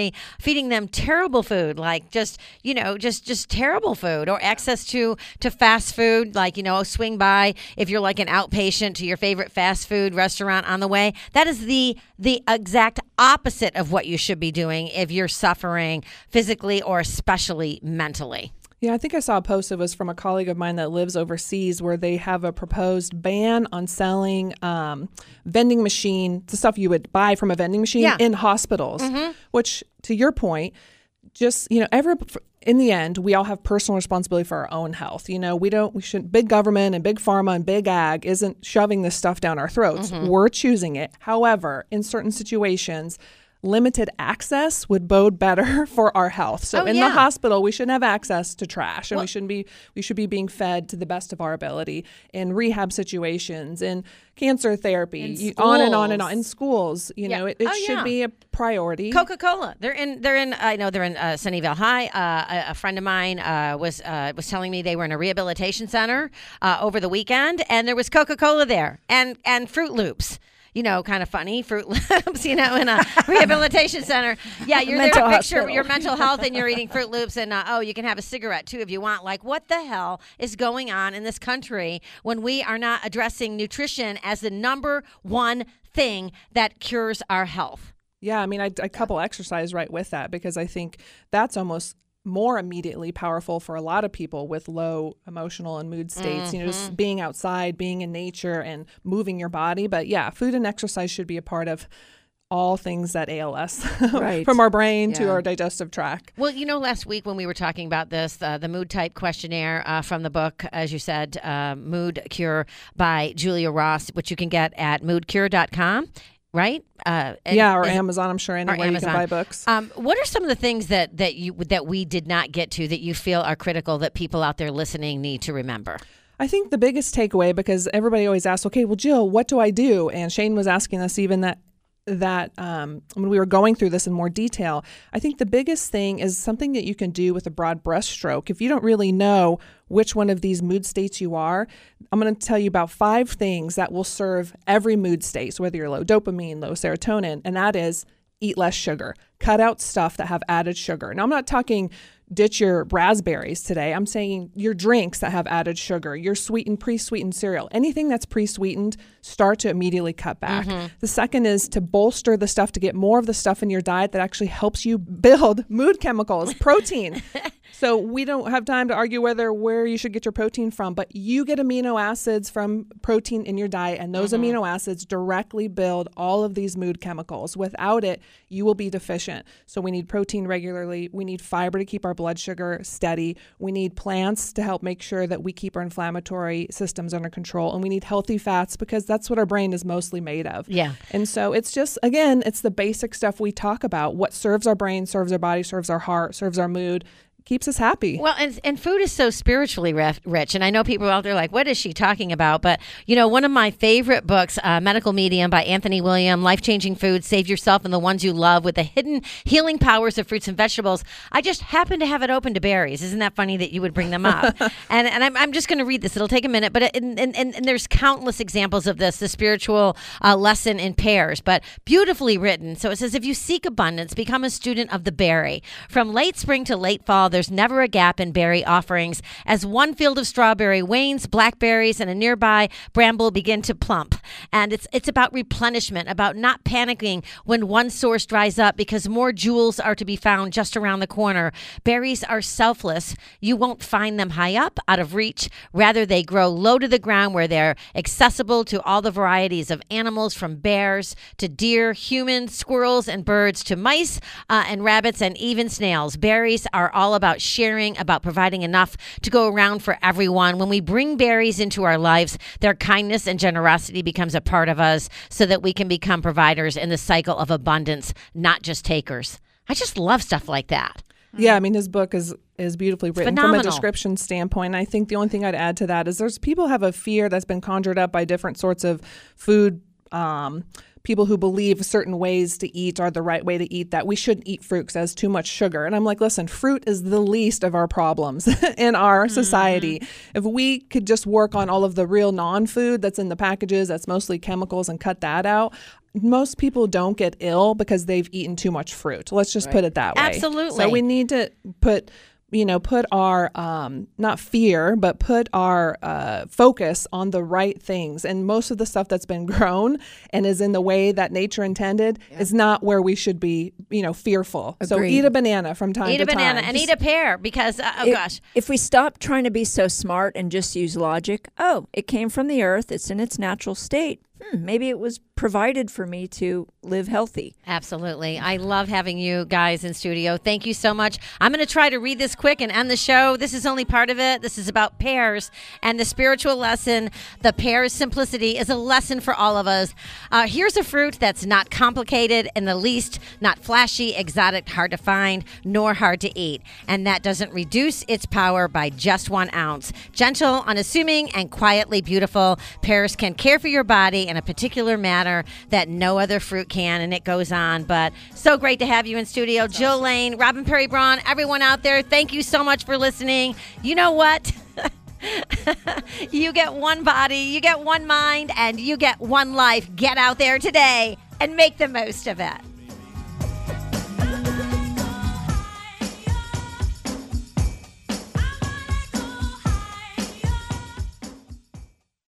Speaker 2: actually feeding them terrible food, like just, you know, just just terrible food, or access to to fast food, like, you know, swing by if you're like an outpatient to your favorite fast food restaurant on the way. That is the the exact opposite of what you should be doing if you're suffering physically or especially mentally.
Speaker 3: Yeah, I think I saw a post that was from a colleague of mine that lives overseas where they have a proposed ban on selling um, vending machine, the stuff you would buy from a vending machine
Speaker 2: Yeah.
Speaker 3: in hospitals,
Speaker 2: Mm-hmm.
Speaker 3: which, to your point, just, you know, every, in the end, we all have personal responsibility for our own health. You know, we don't, we shouldn't, big government and big pharma and big ag isn't shoving this stuff down our throats.
Speaker 2: Mm-hmm.
Speaker 3: We're choosing it. However, in certain situations, limited access would bode better for our health. So
Speaker 2: Oh,
Speaker 3: in
Speaker 2: yeah.
Speaker 3: the hospital, we shouldn't have access to trash, and
Speaker 2: Well-
Speaker 3: we shouldn't be we should be being fed to the best of our ability in rehab situations, in cancer therapy,
Speaker 4: In
Speaker 3: you, on and on and on
Speaker 4: schools.
Speaker 3: in schools. You
Speaker 2: Yeah.
Speaker 3: know, it, it
Speaker 2: Oh,
Speaker 3: should
Speaker 2: yeah.
Speaker 3: be a priority.
Speaker 2: Coca-Cola. They're in. They're in. I know they're in uh, Sunnyvale High. Uh, a, a friend of mine uh, was uh, was telling me they were in a rehabilitation center uh, over the weekend, and there was Coca-Cola there, and and Fruit Loops. You know, kind of funny, Fruit Loops, you know, in a rehabilitation center. Yeah, you're there to
Speaker 3: Mental
Speaker 2: fix your,
Speaker 3: hospital.
Speaker 2: your mental health, and you're eating Fruit Loops, and uh, oh, you can have a cigarette too if you want. Like, what the hell is going on in this country when we are not addressing nutrition as the number one thing that cures our health?
Speaker 3: Yeah, I mean, I, I couple exercise right with that, because I think that's almost more immediately powerful for a lot of people with low emotional and mood states, you know, just being outside, being in nature and moving your body. But yeah, food and exercise should be a part of all things that ail us,
Speaker 5: Right.
Speaker 3: from our brain to
Speaker 5: Yeah.
Speaker 3: our digestive tract.
Speaker 2: Well, you know, last week when we were talking about this, uh, the mood type questionnaire uh, from the book, as you said, uh, Mood Cure by Julia Ross, which you can get at mood cure dot com. Right? Uh, and
Speaker 3: Yeah, or
Speaker 2: is it-
Speaker 3: Amazon, I'm sure, anywhere you
Speaker 2: Amazon.
Speaker 3: can buy books.
Speaker 2: Um, what are some of the things that that you that we did not get to that you feel are critical that people out there listening need to remember?
Speaker 3: I think the biggest takeaway, because everybody always asks, okay, well, Jill, what do I do? And Shane was asking us even that that um, when we were going through this in more detail, I think the biggest thing is something that you can do with a broad brushstroke. If you don't really know which one of these mood states you are, I'm going to tell you about five things that will serve every mood state. So whether you're low dopamine, low serotonin, and that is eat less sugar, cut out stuff that have added sugar. Now, I'm not talking ditch your raspberries today. I'm saying your drinks that have added sugar, your sweetened, pre-sweetened cereal, anything that's pre-sweetened, start to immediately cut back.
Speaker 2: Mm-hmm.
Speaker 3: The second is to bolster the stuff, to get more of the stuff in your diet that actually helps you build mood chemicals, protein. So we don't have time to argue whether where you should get your protein from, but you get amino acids from protein in your diet, and those
Speaker 2: Mm-hmm.
Speaker 3: amino acids directly build all of these mood chemicals. Without it, you will be deficient. So we need protein regularly. We need fiber to keep our blood sugar steady. We need plants to help make sure that we keep our inflammatory systems under control. And we need healthy fats, because that's what our brain is mostly made of.
Speaker 2: Yeah.
Speaker 3: And so it's just, again, it's the basic stuff we talk about. What serves our brain, serves our body, serves our heart, serves our mood, keeps us happy.
Speaker 2: Well, and, and food is so spiritually ref- rich. And I know people out there are like, what is she talking about? But, you know, one of my favorite books, uh, Medical Medium by Anthony William, Life-Changing Foods, Save Yourself and the Ones You Love with the Hidden Healing Powers of Fruits and Vegetables. I just happen to have it open to berries. Isn't that funny that you would bring them up? and and I'm, I'm just going to read this. It'll take a minute. But it, and, and, and there's countless examples of this, the spiritual uh, lesson in pairs, but beautifully written. So it says, if you seek abundance, become a student of the berry. From late spring to late fall, there's never a gap in berry offerings. As one field of strawberry wanes, blackberries and a nearby bramble begin to plump. And it's it's about replenishment, about not panicking when one source dries up, because more jewels are to be found just around the corner. Berries are selfless. You won't find them high up, out of reach. Rather, they grow low to the ground where they're accessible to all the varieties of animals, from bears to deer, humans, squirrels, and birds, to mice uh, and rabbits, and even snails. Berries are all about sharing, about providing enough to go around for everyone. When we bring berries into our lives, their kindness and generosity becomes a part of us, so that we can become providers in the cycle of abundance, not just takers. I just love stuff like that.
Speaker 3: Yeah, I mean, his book is is beautifully written from
Speaker 2: phenomenal.
Speaker 3: a description standpoint. I think the only thing I'd add to that is there's people have a fear that's been conjured up by different sorts of food um, people who believe certain ways to eat are the right way to eat, that we shouldn't eat fruit because it has too much sugar. And I'm like, listen, fruit is the least of our problems in our mm-hmm. society. If we could just work on all of the real non-food that's in the packages, that's mostly chemicals, and cut that out, most people don't get ill because they've eaten too much fruit. Let's just right. put it that way.
Speaker 2: Absolutely.
Speaker 3: So we need to put, you know, put our, um, not fear, but put our uh, focus on the right things. And most of the stuff that's been grown and is in the way that nature intended yeah. is not where we should be, you know, fearful.
Speaker 5: Agreed.
Speaker 3: So eat a banana from time
Speaker 2: eat
Speaker 3: to time.
Speaker 2: Eat a banana and
Speaker 3: just,
Speaker 2: eat a pear because, uh, oh
Speaker 5: if,
Speaker 2: gosh.
Speaker 5: If we stop trying to be so smart and just use logic, oh, it came from the earth, it's in its natural state. Hmm, maybe it was provided for me to live healthy.
Speaker 2: Absolutely. I love having you guys in studio. Thank you so much. I'm going to try to read this quick and end the show. This is only part of it. This is about pears and the spiritual lesson. The pear's simplicity is a lesson for all of us. Uh, here's a fruit that's not complicated in the least, not flashy, exotic, hard to find, nor hard to eat. And that doesn't reduce its power by just one ounce. Gentle, unassuming, and quietly beautiful. Pears can care for your body in a particular manner that no other fruit can, and it goes on. But so great to have you in studio. That's Jill awesome. Lane, Robin Perry Braun, everyone out there, thank you so much for listening. You know what? You get one body, you get one mind, and you get one life. Get out there today and make the most of it.